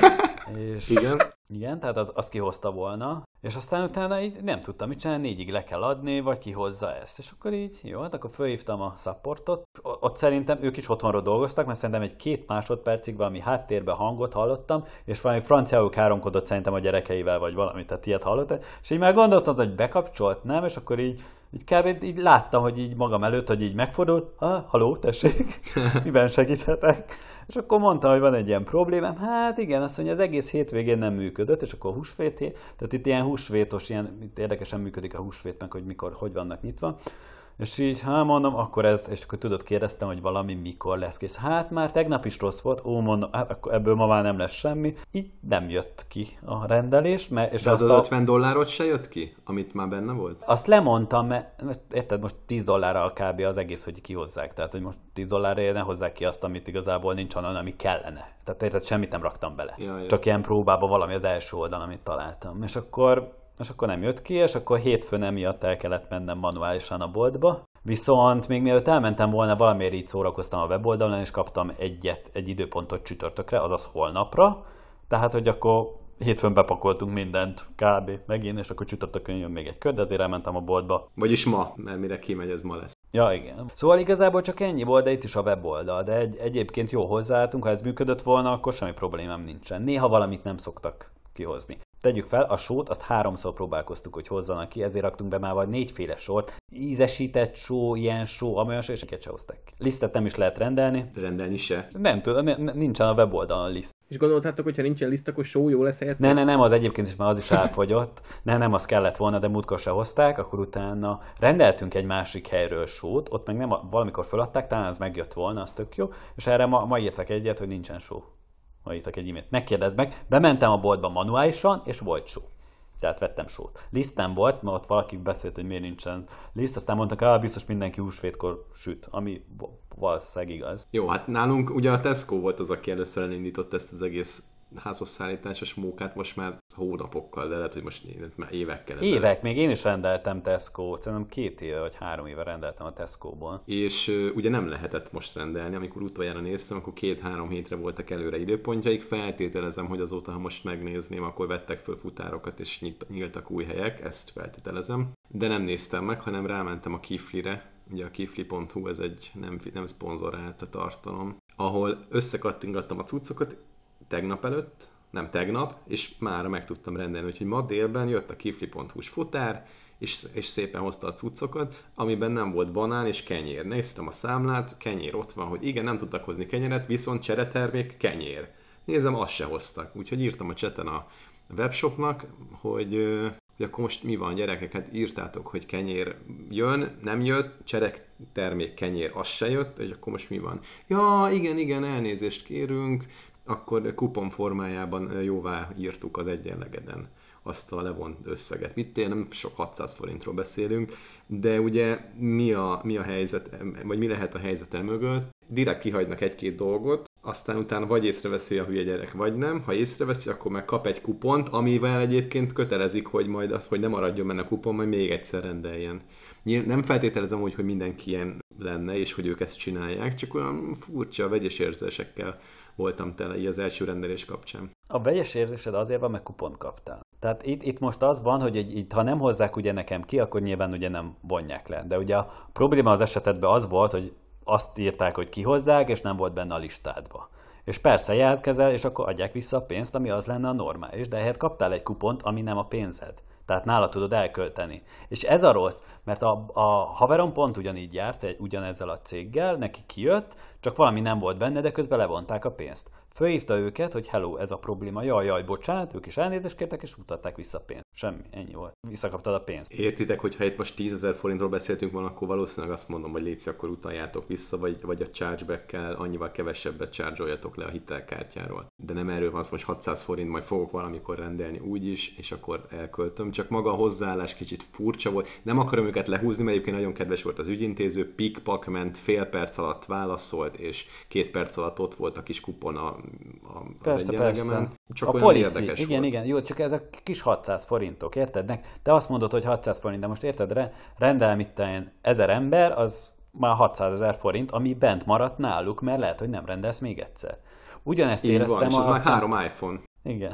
És igen, tehát az kihozta volna, és aztán utána így nem tudtam mit csinálni, 4-ig le kell adni, vagy kihozza ezt. És akkor így, jó, hát akkor fölhívtam a supportot. Ott szerintem ők is otthonról dolgoztak, mert szerintem egy 2 másodpercig valami háttérben hangot hallottam, és valami franciául káromkodott szerintem a gyerekeivel, vagy valami, tehát ilyet hallottam. És így már gondoltam, hogy bekapcsolt, nem? És akkor így kb. Így láttam, hogy így magam előtt, hogy így megfordul, haló, tessék, miben segíthetek? És akkor mondtam, hogy van egy ilyen problémám. Hát igen, azt mondja, az egész hétvégén nem működött, és akkor húsvét, tehát itt ilyen húsvétos, itt érdekesen működik a húsvét, meg hogy mikor, hogy vannak nyitva. És így, mondom, akkor és akkor tudod, kérdeztem, hogy valami mikor lesz kész. Hát már tegnap is rossz volt, mondom, hát akkor ebből ma már nem lesz semmi. Így nem jött ki a rendelés. És de az $50 se jött ki, amit már benne volt? Azt lemondtam, mert érted, most $10 kb. Az egész, hogy kihozzák. Tehát, hogy most $10 ne hozzák ki azt, amit igazából nincs onnan, ami kellene. Tehát érted, semmit nem raktam bele. Jaj. Csak ilyen próbában valami az első oldalon, amit találtam. És akkor nem jött ki, és akkor hétfőn emiatt el kellett mennem manuálisan a boltba. Viszont még mielőtt elmentem volna, valamiért így szórakoztam a weboldalon, és kaptam egy időpontot csütörtökre, azaz holnapra. Tehát, hogy akkor hétfőn bepakoltunk mindent kb. Megint, és akkor csütörtökön jön még egy kör, de azért elmentem a boltba. Vagyis ma, mert mire kimegy, ez ma lesz. Ja, igen. Szóval igazából csak ennyi volt, de itt is a weboldal, de egyébként jó hozzáálltunk, ha ez működött volna, akkor semmi problémám nincsen. Néha valamit nem szoktak kihozni. Tegyük fel, a sót azt 3-szor próbálkoztuk, hogy hozzanak ki, ezért raktunk be már vagy 4 féle sort. Ízesített só, ilyen só, amolyan só, és egyet se hozták. Lisztet nem is lehet rendelni. Rendelni se? Nem tudom, nincsen a weboldalon liszt. És gondoltátok, hogy ha nincsen liszt, akkor só jó lesz helyett? Nem, az egyébként is már az is elfogyott. Nem, az kellett volna, de múltkor se hozták, akkor utána rendeltünk egy másik helyről sót, ott meg nem valamikor feladták, talán az megjött volna, az tök jó, és erre ma írtak egyet, hogy nincsen só. Ma írtak egy e-mailt. Megkérdezd meg, bementem a boltba manuálisan, és volt só. Tehát vettem sót. Liszt nem volt, mert ott valaki beszélt, hogy miért nincsen liszt, aztán mondtak, biztos mindenki húsvétkor süt, ami valószínűleg igaz. Jó, hát nálunk ugye a Tesco volt az, aki először elindított ezt az egész házhoz szállításos mókát, most már hónapokkal, de lehet, hogy most már évekkel. Évek, még én is rendeltem Tesco-t, szerintem 2 éve vagy 3 éve rendeltem a Tesco-ból. És ugye nem lehetett most rendelni, amikor utoljára néztem, akkor 2-3 hétre voltak előre időpontjaik, feltételezem, hogy azóta, ha most megnézném, akkor vettek föl futárokat és nyíltak új helyek, ezt feltételezem. De nem néztem meg, hanem rámentem a Kiflire, ugye a kifli.hu, ez egy nem szponzorált tartalom, ahol összekattingattam a cuccokat, tegnap, és mára meg tudtam rendelni, úgyhogy ma délben jött a kifli.hu-s futár, és szépen hozta a cuccokat, amiben nem volt banán és kenyér. Néztem a számlát, kenyér ott van, hogy igen, nem tudtak hozni kenyeret, viszont cseretermék, kenyér. Nézem, azt se hoztak. Úgyhogy írtam a chaten a webshopnak, hogy akkor most mi van, gyerekek, hát írtátok, hogy kenyér jön, nem jött, cseretermék, kenyér, az se jött, és akkor most mi van? Ja, igen, elnézést kérünk, akkor kupon formájában jóvá írtuk az egyenlegeden azt a levont összeget. Nem sok 600 forintról beszélünk, de ugye mi a helyzet, vagy mi lehet a helyzet mögött? direkt kihagynak egy-két dolgot, aztán utána vagy észreveszi a hülye gyerek, vagy nem. Ha észreveszi, akkor meg kap egy kupont, amivel egyébként kötelezik, hogy majd az, hogy ne maradjon benne a kupon, majd még egyszer rendeljen. Nem feltételezem úgy, hogy mindenki ilyen lenne, és hogy ők ezt csinálják, csak olyan furcsa, vegyes érzésekkel voltam tele így az első rendelés kapcsán. A vegyes érzésed azért van, mert kupont kaptál. Tehát itt most az van, hogy itt, ha nem hozzák ugye nekem ki, akkor nyilván ugye nem vonják le. De ugye a probléma az esetedben az volt, hogy azt írták, hogy kihozzák, és nem volt benne a listádba. És persze jelentkezel, és akkor adják vissza a pénzt, ami az lenne a normális, de ehhez kaptál egy kupont, ami nem a pénzed. Tehát nála tudod elkölteni. És ez a rossz, mert a haverom pont ugyanígy járt, ugyanezzel a céggel, neki kijött, csak valami nem volt benne, de közben levonták a pénzt. Fölhívta őket, hogy hello, ez a probléma, jaj, bocsánat, ők is elnézést kértek, és mutatták vissza a pénzt. Semmi, ennyi volt. Visszakaptad a pénzt. Értitek, hogy ha itt most 10 000 forintról beszéltünk volna, akkor valószínűleg azt mondom, hogy légy, akkor utaljátok vissza, vagy a chargeback-kel annyival kevesebbet charge-oljatok le a hitelkártyáról. De nem erről van szó, hogy 600 forint, majd fogok valamikor rendelni úgyis, és akkor elköltöm. Csak maga a hozzáállás kicsit furcsa volt. Nem akarom őket lehúzni, mert egyébként nagyon kedves volt az ügyintéző, pikpak ment, fél perc alatt válaszolt, és 2 perc alatt ott volt a kis kupon az egyenlegemen. Csak a olyan policy, érdekes igen, volt. igen, jó, csak ez a kis 600 forintok, érted? Te azt mondod, hogy 600 forint, de most érted, rendel mit 1000 ember, az már 600 000 forint, ami bent maradt náluk, mert lehet, hogy nem rendelsz még egyszer. Ugyanezt így éreztem. Van, és ez már 3 iPhone. Igen.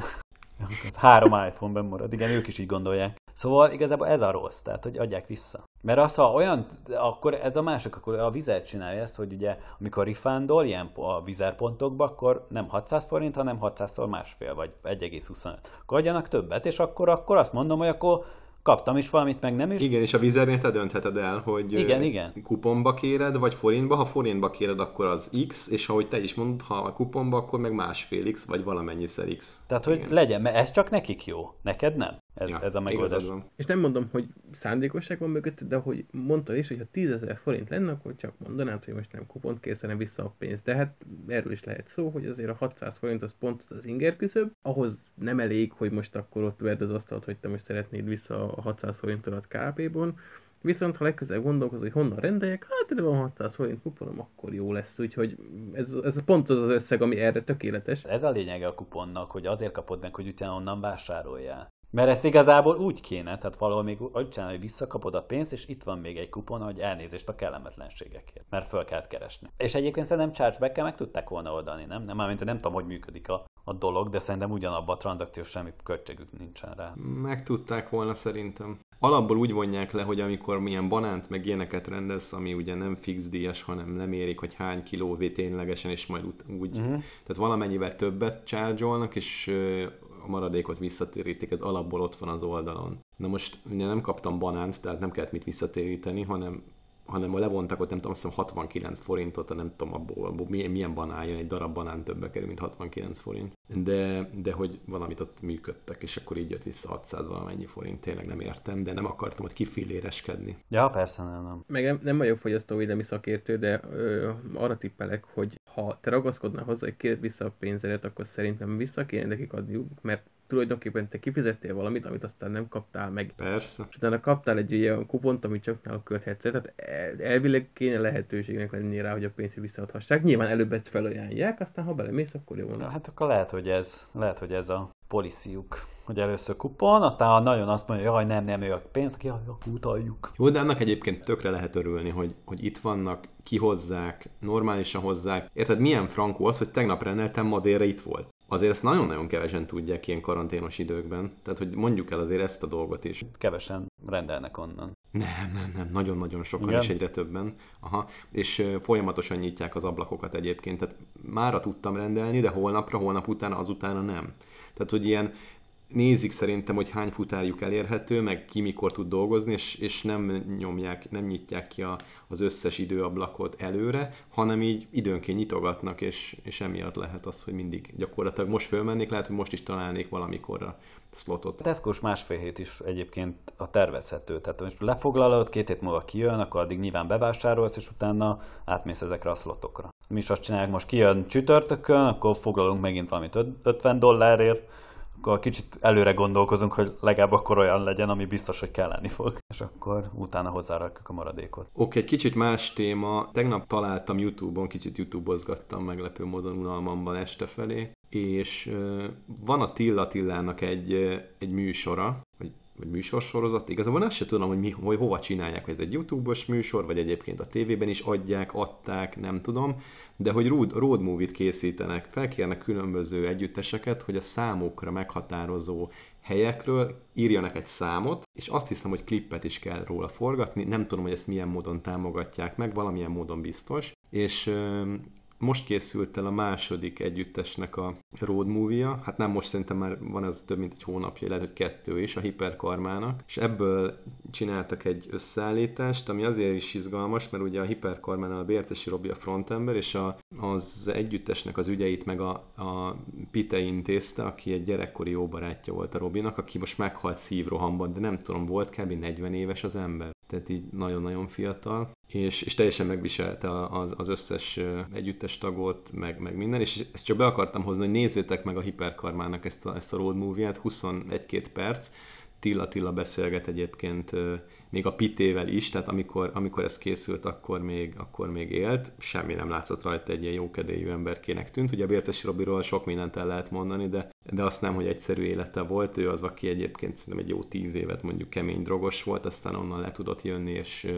3 iPhone benn marad, igen, ők is így gondolják. Szóval igazából ez a rossz, tehát hogy adják vissza. Mert az, ha olyan, akkor ez a másik, akkor a Vizet csinálja ezt, hogy ugye amikor refundol ilyen a Vizer pontokba, akkor nem 600 forint, hanem 600-szor másfél, vagy 1,25. Akkor adjanak többet, és akkor azt mondom, hogy akkor kaptam is valamit, meg nem is. Igen, és a Vizernél te döntheted el, hogy igen. kuponba kéred, vagy forintba. Ha forintba kéred, akkor az X, és ahogy te is mondod, ha a kuponba, akkor meg másfél X, vagy valamennyiszer X. Tehát, hogy igen. Legyen, mert ez csak nekik jó, neked nem. Ez a megoldás. És nem mondom, hogy szándékosság van mögött, de hogy mondtad is, hogy ha 10 000 forint lenne, akkor csak mondanád, hogy most nem kupont kész, hanem vissza a pénzt. De hát erről is lehet szó, hogy azért a 600 forint az pont az inger küszöb, ahhoz nem elég, hogy most akkor ott vedd az asztalt, hogy te most szeretnéd vissza a 600 forintodat KP-bon. Viszont ha legközelebb gondolkozol, hogy honnan rendeljek, hát de van 600 forint kuponom, akkor jó lesz. Úgyhogy ez pont az összeg, ami erre tökéletes. Ez a lényege a kuponnak, hogy azért kapod meg, hogy utána onnan vásároljál. Mert ezt igazából úgy kéne, tehát valahol még úgy csinálni, hogy visszakapod a pénzt, és itt van még egy kupon, hogy elnézést a kellemetlenségekért, mert föl kell keresni. És egyébként szerintem chargeback-kel meg tudták volna oldani, nem? Mármint nem tudom, hogy működik a dolog, de szerintem ugyanabban a tranzakciós semmi költségük nincsen rá. Meg tudták volna szerintem. Alapból úgy vonják le, hogy amikor milyen banánt meg ilyeneket rendelsz, ami ugye nem fix díjas, hanem nem érik, hogy hány kilóvé ténylegesen, és majd úgy, tehát valamennyivel többet charge-olnak, és a maradékot visszatérítik, ez alapból ott van az oldalon. Na most ugye nem kaptam banánt, tehát nem kellett mit visszatéríteni, hanem levontak ott, nem tudom, azt hiszem 69 forintot, nem tudom abból milyen banán jön, egy darab banán többbe kerül, mint 69 forint. De hogy valamit ott működtek, és akkor így jött vissza 600 valamennyi forint, tényleg nem értem, de nem akartam ott kifilléreskedni. Ja, persze nem. Meg nem vagyok fogyasztóvédelmi szakértő, de arra tippelek, hogy ha te ragaszkodnál hozzá, hogy kéred vissza a pénzedet, akkor szerintem vissza kéne nekik adniuk, mert tulajdonképpen te kifizettél valamit, amit aztán nem kaptál meg. Persze. És utána kaptál egy ilyen kupont, amit csak náluk költhetsz. Tehát elvileg kéne lehetőségnek lenni rá, hogy a pénzt visszaadhassák. Nyilván előbb ezt felajánlják, aztán ha belemész, akkor jó van. Na, hát akkor lehet, hogy ez a policyjuk, hogy először kupon, aztán ha nagyon azt mondja, hogy nem, ő a pénzt, aki akkor utaljuk. Jó, de annak egyébként tökre lehet örülni, hogy itt vannak, kihozzák, normálisan hozzák. Érted, milyen frankó az, hogy tegnap rendeltem, ma délre itt volt. Azért ezt nagyon-nagyon kevesen tudják ilyen karanténos időkben. Tehát, hogy mondjuk el azért ezt a dolgot is. Kevesen rendelnek onnan. Nem. Nagyon-nagyon sokan, igen? És egyre többen. Aha. És folyamatosan nyitják az ablakokat egyébként. Tehát mára tudtam rendelni, de holnap utána, azutána nem. Tehát, hogy ilyen nézik szerintem, hogy hány futárjuk elérhető, meg ki mikor tud dolgozni, és nem nyitják ki az összes időablakot előre, hanem így időnként nyitogatnak, és emiatt lehet az, hogy mindig gyakorlatilag most fölmennék, lehet, hogy most is találnék valamikorra slotot. A Tesco-s másfél hét is egyébként a tervezhető. Tehát most lefoglalod, 2 hét múlva kijön, akkor addig nyilván bevásárolsz, és utána átmész ezekre a slotokra. Mi is azt csináljuk, most kijön csütörtökön, akkor foglalunk megint valamit $50, akkor kicsit előre gondolkozunk, hogy legalább akkor olyan legyen, ami biztos, hogy kelleni fog. És akkor utána hozzárakjuk a maradékot. Oké, egy kicsit más téma. Tegnap találtam YouTube-on, kicsit YouTube-ozgattam meglepő módon unalmamban este felé, és van a Tillának egy műsora, vagy műsorsorozat, igazából azt se tudom, hogy hova csinálják, hogy ez egy YouTube-os műsor, vagy egyébként a tévében is adták, nem tudom, de hogy road movie-t készítenek, felkérnek különböző együtteseket, hogy a számukra meghatározó helyekről írjanak egy számot, és azt hiszem, hogy klippet is kell róla forgatni, nem tudom, hogy ezt milyen módon támogatják meg, valamilyen módon biztos, és most készült el a második együttesnek a road movie-ja, hát nem most, szerintem már van ez több mint egy hónapja, lehet, hogy 2 is, a Hiperkarmának, és ebből csináltak egy összeállítást, ami azért is izgalmas, mert ugye a Hiperkarmánál a Bércesi Robi a frontember, és az együttesnek az ügyeit meg a Pite intézte, aki egy gyerekkori jó barátja volt a Robinak, aki most meghalt szívrohamban, de nem tudom, volt kb. 40 éves az ember, tehát így nagyon-nagyon fiatal, és teljesen megviselte az összes együttes tagot, meg minden, és ezt csak be akartam hozni, hogy nézzétek meg a Hiperkarmának ezt a road movie-et, 21-2 perc, Tilla beszélget egyébként még a Pitével is, tehát amikor ez készült, akkor még élt, semmi nem látszott rajta, egy ilyen jókedélyű emberkének tűnt. Ugye a Bércesi Robiról sok mindent el lehet mondani, de azt nem, hogy egyszerű élete volt, ő az, aki egyébként szerintem egy jó 10 évet mondjuk kemény drogos volt, aztán onnan le tudott jönni,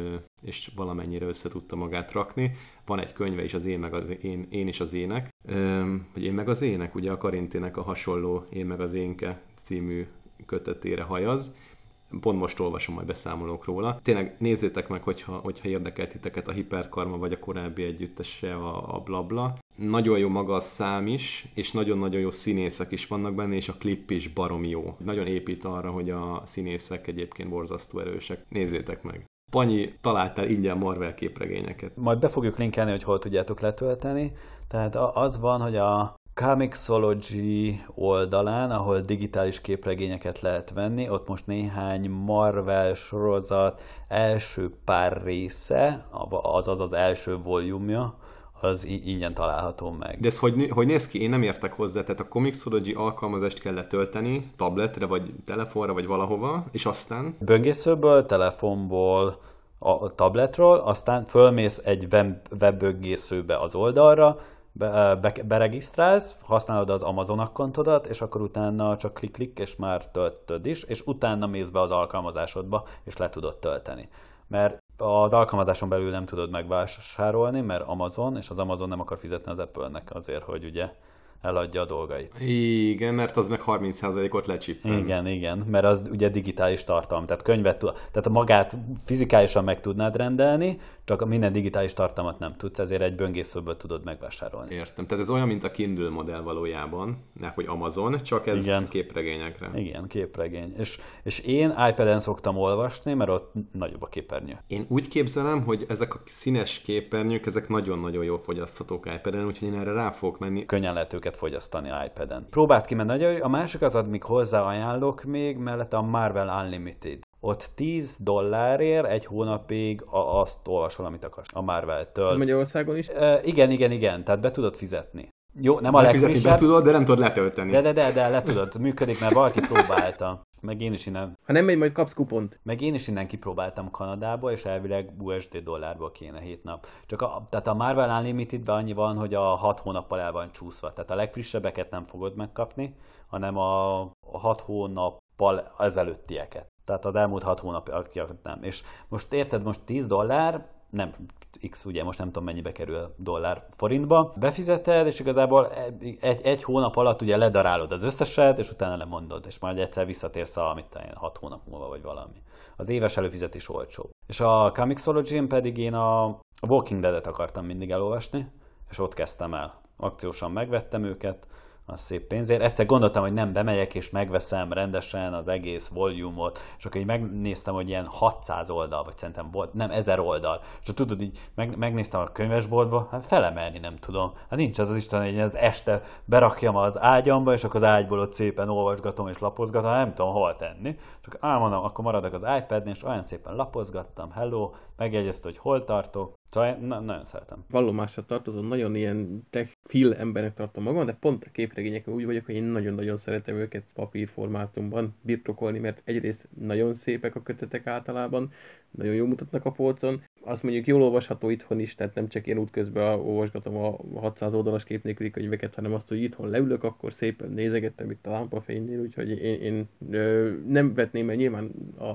és valamennyire össze tudta magát rakni. Van egy könyve is, az Én és az ének, vagy Én meg az ének, ugye a Karintének a hasonló Én meg az énke című kötetére hajaz. Pont most olvasom, majd beszámolok róla. Tényleg nézzétek meg, hogyha érdekelt titeket a Hiperkarma, vagy a korábbi együttese, a Blabla. Nagyon jó maga a szám is, és nagyon-nagyon jó színészek is vannak benne, és a klip is baromi jó. Nagyon épít arra, hogy a színészek egyébként borzasztó erősek. Nézzétek meg! Panyi, találtál ingyen Marvel képregényeket. Majd be fogjuk linkelni, hogy hol tudjátok letölteni. Tehát az van, hogy a Comixology oldalán, ahol digitális képregényeket lehet venni, ott most néhány Marvel sorozat első pár része, azaz az első volumja, az ingyen található meg. De ez hogy néz ki? Én nem értek hozzá, tehát a Comixology alkalmazást kell letölteni tabletre, vagy telefonra, vagy valahova, és aztán? Böngészőből, telefonból, a tabletről, aztán fölmész egy webböngészőbe az oldalra, beregisztrálsz, használod az Amazon akkontodat, és akkor utána csak klik, és már töltöd is, és utána mész be az alkalmazásodba, és le tudod tölteni. Mert az alkalmazáson belül nem tudod megvásárolni, mert Amazon, és az Amazon nem akar fizetni az Apple-nek azért, hogy ugye eladja a dolgait. Igen, mert az meg 30%-ot lecsippent. Igen, mert az ugye digitális tartalom, tehát tehát magát fizikálisan meg tudnád rendelni, csak minden digitális tartalmat nem tudsz, ezért egy böngészőből tudod megvásárolni. Értem, tehát ez olyan, mint a Kindle modell valójában, hogy Amazon, csak ez igen. Képregényekre. Igen, képregény. És én iPad-en szoktam olvasni, mert ott nagyobb a képernyő. Én úgy képzelem, hogy ezek a színes képernyők, ezek nagyon-nagyon jól fogyaszthatók iPad-en, úgyhogy én erre rá fogok menni. Könnyen lehet őket fogyasztani iPad-en. Próbáld ki, mert nagyon jó. A másikat még hozzáajánlok még, mellette a Marvel Unlimited. Ott $10 egy hónapig azt olvasol, amit akarsz a Marvel-től. Magyarországon is? Igen, tehát be tudod fizetni. Jó, nem a legfrissebb. Be tudod, de nem tudod letölteni. De le tudod, működik, mert valaki próbálta. Meg én is innen. Ha nem megy, majd kapsz kupont. Meg én is innen kipróbáltam Kanadába, és elvileg USD dollárból kéne 7 nap. Tehát a Marvel Unlimited-ben annyi van, hogy a 6 hónappal el van csúszva. Tehát a legfrissebbeket nem fogod megkapni, hanem a 6 hónappal ezelőttieket. Tehát az elmúlt 6 hónapokat nem. És most érted, most $10, nem X, ugye most nem tudom mennyibe kerül dollár forintba, befizeted, és igazából egy hónap alatt ugye ledarálod az összeset, és utána lemondod, és majd egyszer visszatérsz a 6 hónap múlva, vagy valami. Az éves előfizetés olcsó. És a Comixology-n pedig én a Walking Dead-et akartam mindig elolvasni, és ott kezdtem el. Akciósan megvettem őket, az szép pénzért. Egyszer gondoltam, hogy nem bemegyek, és megveszem rendesen az egész volumot, és akkor így megnéztem, hogy ilyen 600 oldal, vagy szerintem volt, nem 1000 oldal. És tudod, így megnéztem a könyvesboltba, hát felemelni nem tudom. Hát nincs az Isten, hogy az este berakjam az ágyamba, és akkor az ágyból ott szépen olvasgatom és lapozgatom, nem tudom hol tenni. Csak mondom, akkor maradok az iPad-nél, és olyan szépen lapozgattam, hello, megjegyezte, hogy hol tartok, Szóval nagyon szeretem. Vallomásra tartozom, nagyon ilyen tech-fil embernek tartom magam, de pont a képregényekkel úgy vagyok, hogy én nagyon-nagyon szeretem őket papírformátumban birtokolni, mert egyrészt nagyon szépek a kötetek általában, nagyon jól mutatnak a polcon, azt mondjuk jól olvasható itthon is, tehát nem csak én útközben olvasgatom a 600 oldalas kép nélküli könyveket, hanem azt, hogy itthon leülök, akkor szépen nézegettem itt a lámpafénynél, úgyhogy én nem vetném el nyilván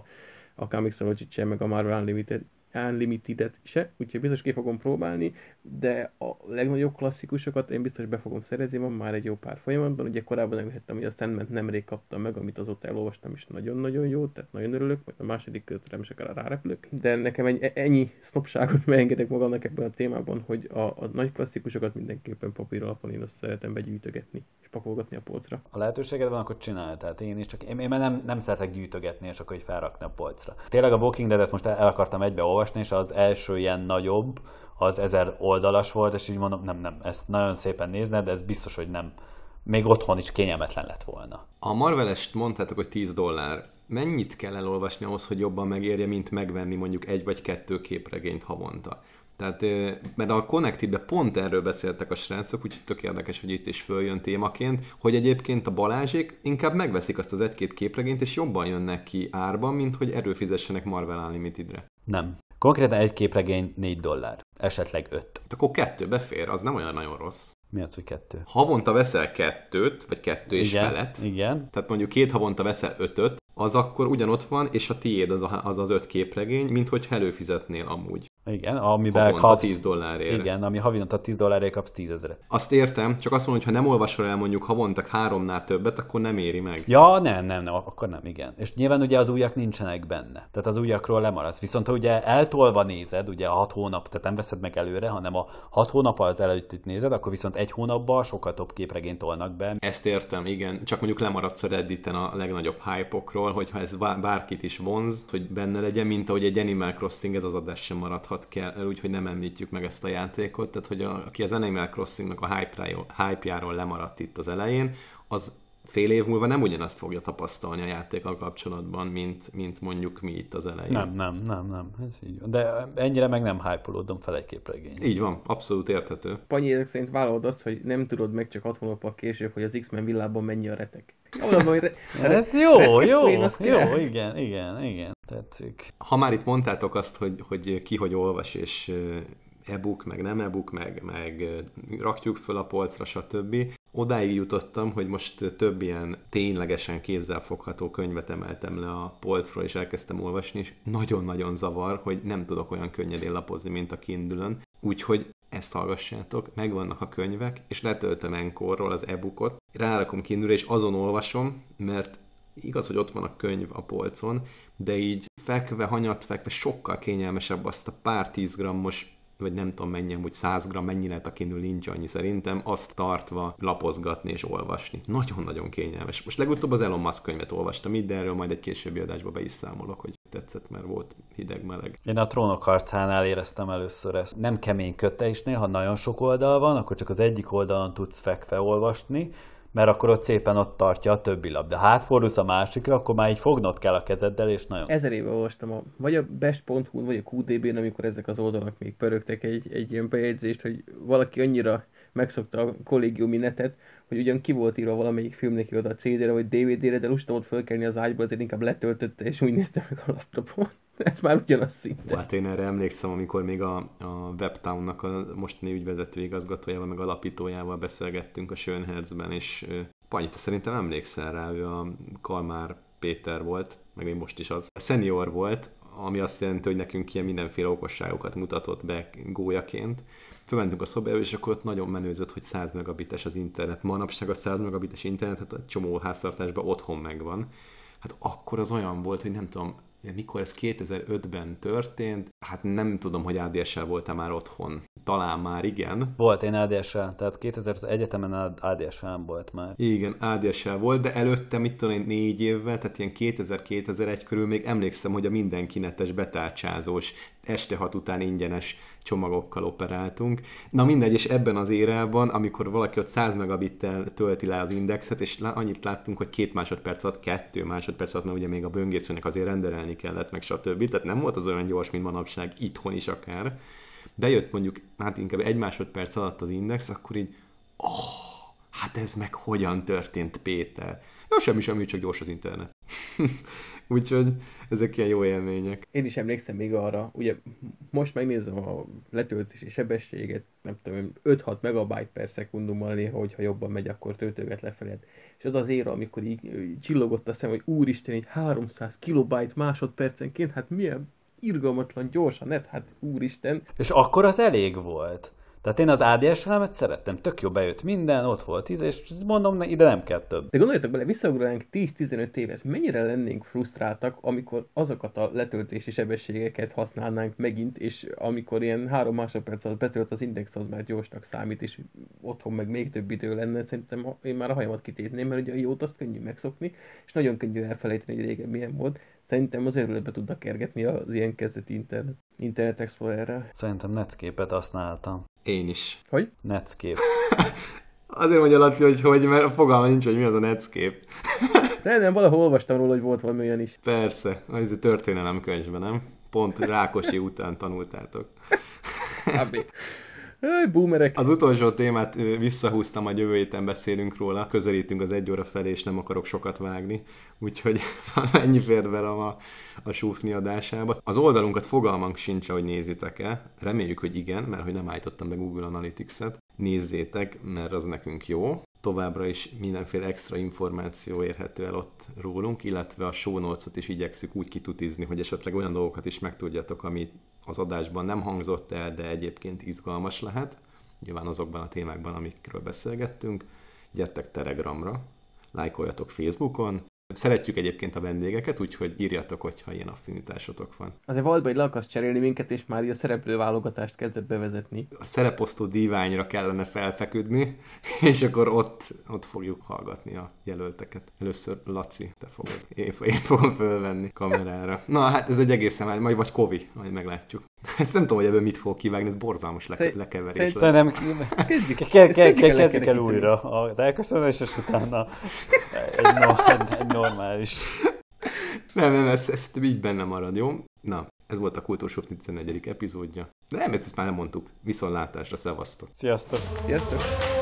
a Comixology-t sem, meg a Marvel Unlimited-et se, úgyhogy biztos ki fogom próbálni, de a legnagyobb klasszikusokat én biztos be fogom szerezni, van már egy jó pár folyamatban, ugye korábban említettem, hogy a Sandman nemrég kaptam meg, amit azóta elolvastam is nagyon-nagyon jó, tehát nagyon örülök, majd a második kötetre nem sokára rárepülök, de nekem ennyi sznopságot megengedek magamnak ebben a témában, hogy a nagy klasszikusokat mindenképpen papír alapon én azt szeretem begyűjtögetni és pakolgatni a polcra. A lehetőséged van, akkor csinálj, tehát én is, csak én nem szeretek gyűjtögetni, és akkor így felrakni a polcra. Tényleg a Walking Dead-et most el akartam egybe olvasni, és az első ilyen nagyobb, az 1000 oldalas volt, és így mondom, nem, ezt nagyon szépen nézned, de ez biztos, hogy nem. Még otthon is kényelmetlen lett volna. A Marvelest mondtátok, hogy $10. Mennyit kell elolvasni ahhoz, hogy jobban megérje, mint megvenni mondjuk 1 vagy 2 képregényt havonta? Tehát, mert a Connected-ben pont erről beszéltek a srácok, úgyhogy tök érdekes, hogy itt is följön témaként, hogy egyébként a Balázsék inkább megveszik azt az 1-2 képregényt, és jobban jönnek ki árban, mint hogy erőfizessenek Marvel Unlimited-re. Nem. Konkrétan egy képregény $4, esetleg 5. Akkor 2 befér, az nem olyan nagyon rossz. Mi az, hogy 2? Havonta veszel 2, vagy 2 és felett. Igen. Tehát mondjuk 2 havonta veszel 5, az akkor ugyanott van, és a tiéd az 5 képregény, mint hogy előfizetnél amúgy. Igen, amiben havonta kapsz $10. Igen, ami havonta $10 kapsz 10 000. Azt értem, csak azt mondom, hogy ha nem olvasol el mondjuk havonta 3-nál többet, akkor nem éri meg. Ja, nem, akkor nem, igen. És nyilván ugye az ujjak nincsenek benne. Tehát az ujjakról lemaradsz. Viszont ha ugye eltolva nézed, ugye a 6 hónap, tehát nem veszed meg előre, hanem a 6 hónap az előtt nézed, akkor viszont 1 hónapban sokkal több képregényt tolnak be. Ezt értem, igen. Csak mondjuk lemaradsz a Redditen a legnagyobb hype-okról, hogyha ez bárkit is vonz, hogy benne legyen, mint ahogy egy Animal Crossing, ez az adás sem maradhat el, úgyhogy nem említjük meg ezt a játékot. Tehát, hogy aki az Animal Crossingnak a hype-járól lemaradt itt az elején, az fél év múlva nem ugyanazt fogja tapasztalni a játékkal kapcsolatban, mint mondjuk mi itt az elején. Nem, ez így van. De ennyire meg nem hype-olódom fel egy képregény. Így van, abszolút érthető. Panyi, ezek szerint vállalod azt, hogy nem tudod meg csak 6 hónappal később, hogy az X-Men villában mennyi a retek. Ez jó, igen, tetszik. Ha már itt mondtátok azt, hogy ki hogy olvas, és e-book, meg nem e-book, meg rakjuk föl a polcra, stb. Odáig jutottam, hogy most több ilyen ténylegesen kézzelfogható könyvet emeltem le a polcról, és elkezdtem olvasni, és nagyon-nagyon zavar, hogy nem tudok olyan könnyedén lapozni, mint a Kindle-ön. Úgyhogy ezt hallgassátok, megvannak a könyvek, és letöltöm Encore-ról az e-bookot, rárakom Kindle-re, és azon olvasom, mert igaz, hogy ott van a könyv a polcon, de így fekve, hanyatfekve sokkal kényelmesebb azt a pár 10 grammos, vagy nem tudom mennyi, amúgy 100 gram, mennyi lehet a Kindle, nincs annyi szerintem, azt tartva lapozgatni és olvasni. Nagyon-nagyon kényelmes. Most legutóbb az Elon Musk könyvet olvastam itt, de erről majd egy későbbi adásba be is számolok, hogy tetszett, mert volt hideg-meleg. Én a Trónok harcánál éreztem először ezt. Nem kemény kötésnél, ha nagyon sok oldal van, akkor csak az egyik oldalon tudsz fekve olvasni, mert akkor ott szépen ott tartja a többi lap. De ha átfordulsz a másikra, akkor már így fognod kell a kezeddel, és nagyon... 1000 éve olvastam vagy a best.hu-n, vagy a QDB-n, amikor ezek az oldalak még pörögtek egy ilyen bejegyzést, hogy valaki annyira megszokta a kollégiumi netet, hogy ugyan ki volt írva valamelyik film neki oda a CD-re vagy DVD-re, de lustam ott fölkelni az ágyból, ezért inkább letöltötte, és úgy nézte meg a laptopon. Ez már ugyanaz szinte. Hát én erre emlékszem, amikor még a Webtown-nak a mostani ügyvezető igazgatójával, meg alapítójával beszélgettünk a Schönherzben, és Panyi, te szerintem emlékszel rá, ő a Kalmár Péter volt, meg még most is az. A senior volt, ami azt jelenti, hogy nekünk ilyen mindenféle okosságokat mutatott be gólyaként. Fölmentünk a szobába, és akkor ott nagyon menőzött, hogy 100 megabites az internet. Manapság a 100 megabites internet, hát a csomó háztartásban otthon megvan. Hát akkor az olyan volt, hogy nem tudom, mikor ez 2005-ben történt, hát nem tudom, hogy ADSL volt-e már otthon. Talán már igen. Volt, én ADSL, tehát 2005 egyetemen ADSL volt már. Igen, ADSL volt, de előtte, mit tudom én, 4 évvel, tehát ilyen 2000-2001 körül még emlékszem, hogy a mindenkinetes betárcsázós, este 6 után ingyenes csomagokkal operáltunk. Na mindegy, és ebben az érában, amikor valaki ott 100 megabittel tölti le az indexet, és annyit láttunk, hogy 2 másodperc alatt, 2 másodperc alatt, mert ugye még a böngészőnek azért renderelni kellett, meg stb. Tehát nem volt az olyan gyors, mint manapság, itthon is akár. bejött mondjuk, hát inkább 1 másodperc alatt az index, akkor így, hát ez meg hogyan történt, Péter? Jó, semmi, csak gyors az internet. Úgyhogy ezek ilyen jó élmények. Én is emlékszem még arra, ugye most megnézem a letöltési sebességet, nem tudom, 5-6 megabyte per szekundummal néha, hogyha jobban megy, akkor töltöget lefelé. És az az éra, amikor így csillogott a szem, hogy úristen, így 300 kilobyte másodpercenként, hát milyen irgalmatlan gyors a net, hát úristen. És akkor az elég volt. Tehát én az ADSL-emet szerettem, tök jó bejött minden, ott volt 10, és mondom, ide nem kell több. De gondoljatok bele, visszaugrálnánk 10-15 évet, mennyire lennénk frusztráltak, amikor azokat a letöltési sebességeket használnánk megint, és amikor ilyen 3 másodperc alatt betölt az index, az már gyorsnak számít, és otthon meg még több idő lenne. Szerintem én már a hajamat kitépném, mert ugye a jót azt könnyű megszokni, és nagyon könnyű elfelejteni, hogy régen milyen volt. Szerintem az örületbe tudnak kergetni az ilyen kezdeti Internet Explorer-rel. Szerintem Netscape-et használtam. Én is. Hogy? Netscape. Azért mondja Laci, hogy mert a fogalma nincs, hogy mi az a Netscape. Nem, valahol olvastam róla, hogy volt valami olyan is. Persze, ez a történelemkönyvben, nem? Pont Rákosi után tanultátok. Boomerek. Az utolsó témát visszahúztam, majd jövő héten beszélünk róla. Közelítünk az 1 óra felé, és nem akarok sokat vágni. Úgyhogy ennyi fért bele a Súfni adásába. Az oldalunkat fogalmunk sincs, hogy nézitek-e. Reméljük, hogy igen, mert hogy nem állítottam be Google Analytics-et. Nézzétek, mert az nekünk jó. Továbbra is mindenféle extra információ érhető el ott rólunk, illetve a show notes-ot is igyekszük úgy kitutizni, hogy esetleg olyan dolgokat is megtudjatok, amit az adásban nem hangzott el, de egyébként izgalmas lehet. Nyilván azokban a témákban, amikről beszélgettünk. Gyertek Telegramra, lájkoljatok Facebookon. Szeretjük egyébként a vendégeket, úgyhogy írjatok, hogyha ilyen affinitásotok van. Azért valóban, hogy le akarsz cserélni minket, és már a szereplőválogatást kezdett bevezetni. A szereposztó díványra kellene felfeküdni, és akkor ott fogjuk hallgatni a jelölteket. Először Laci, te fogod. Én fogom fölvenni kamerára. Na, hát ez egy egészen, majd vagy Kovi, majd meglátjuk. Ezt nem tudom, hogy ebből mit fog kivágni, ez borzalmas lekeverés lesz. Szerintem kezdjük el újra az elköszönés, és utána egy normális. Nem, ez így benne marad, jó? Na, ez volt a Kultúrsúfni 14. epizódja. De ezt már nem mondtuk. Viszontlátásra, szevasztok! Sziasztok! Sziasztok!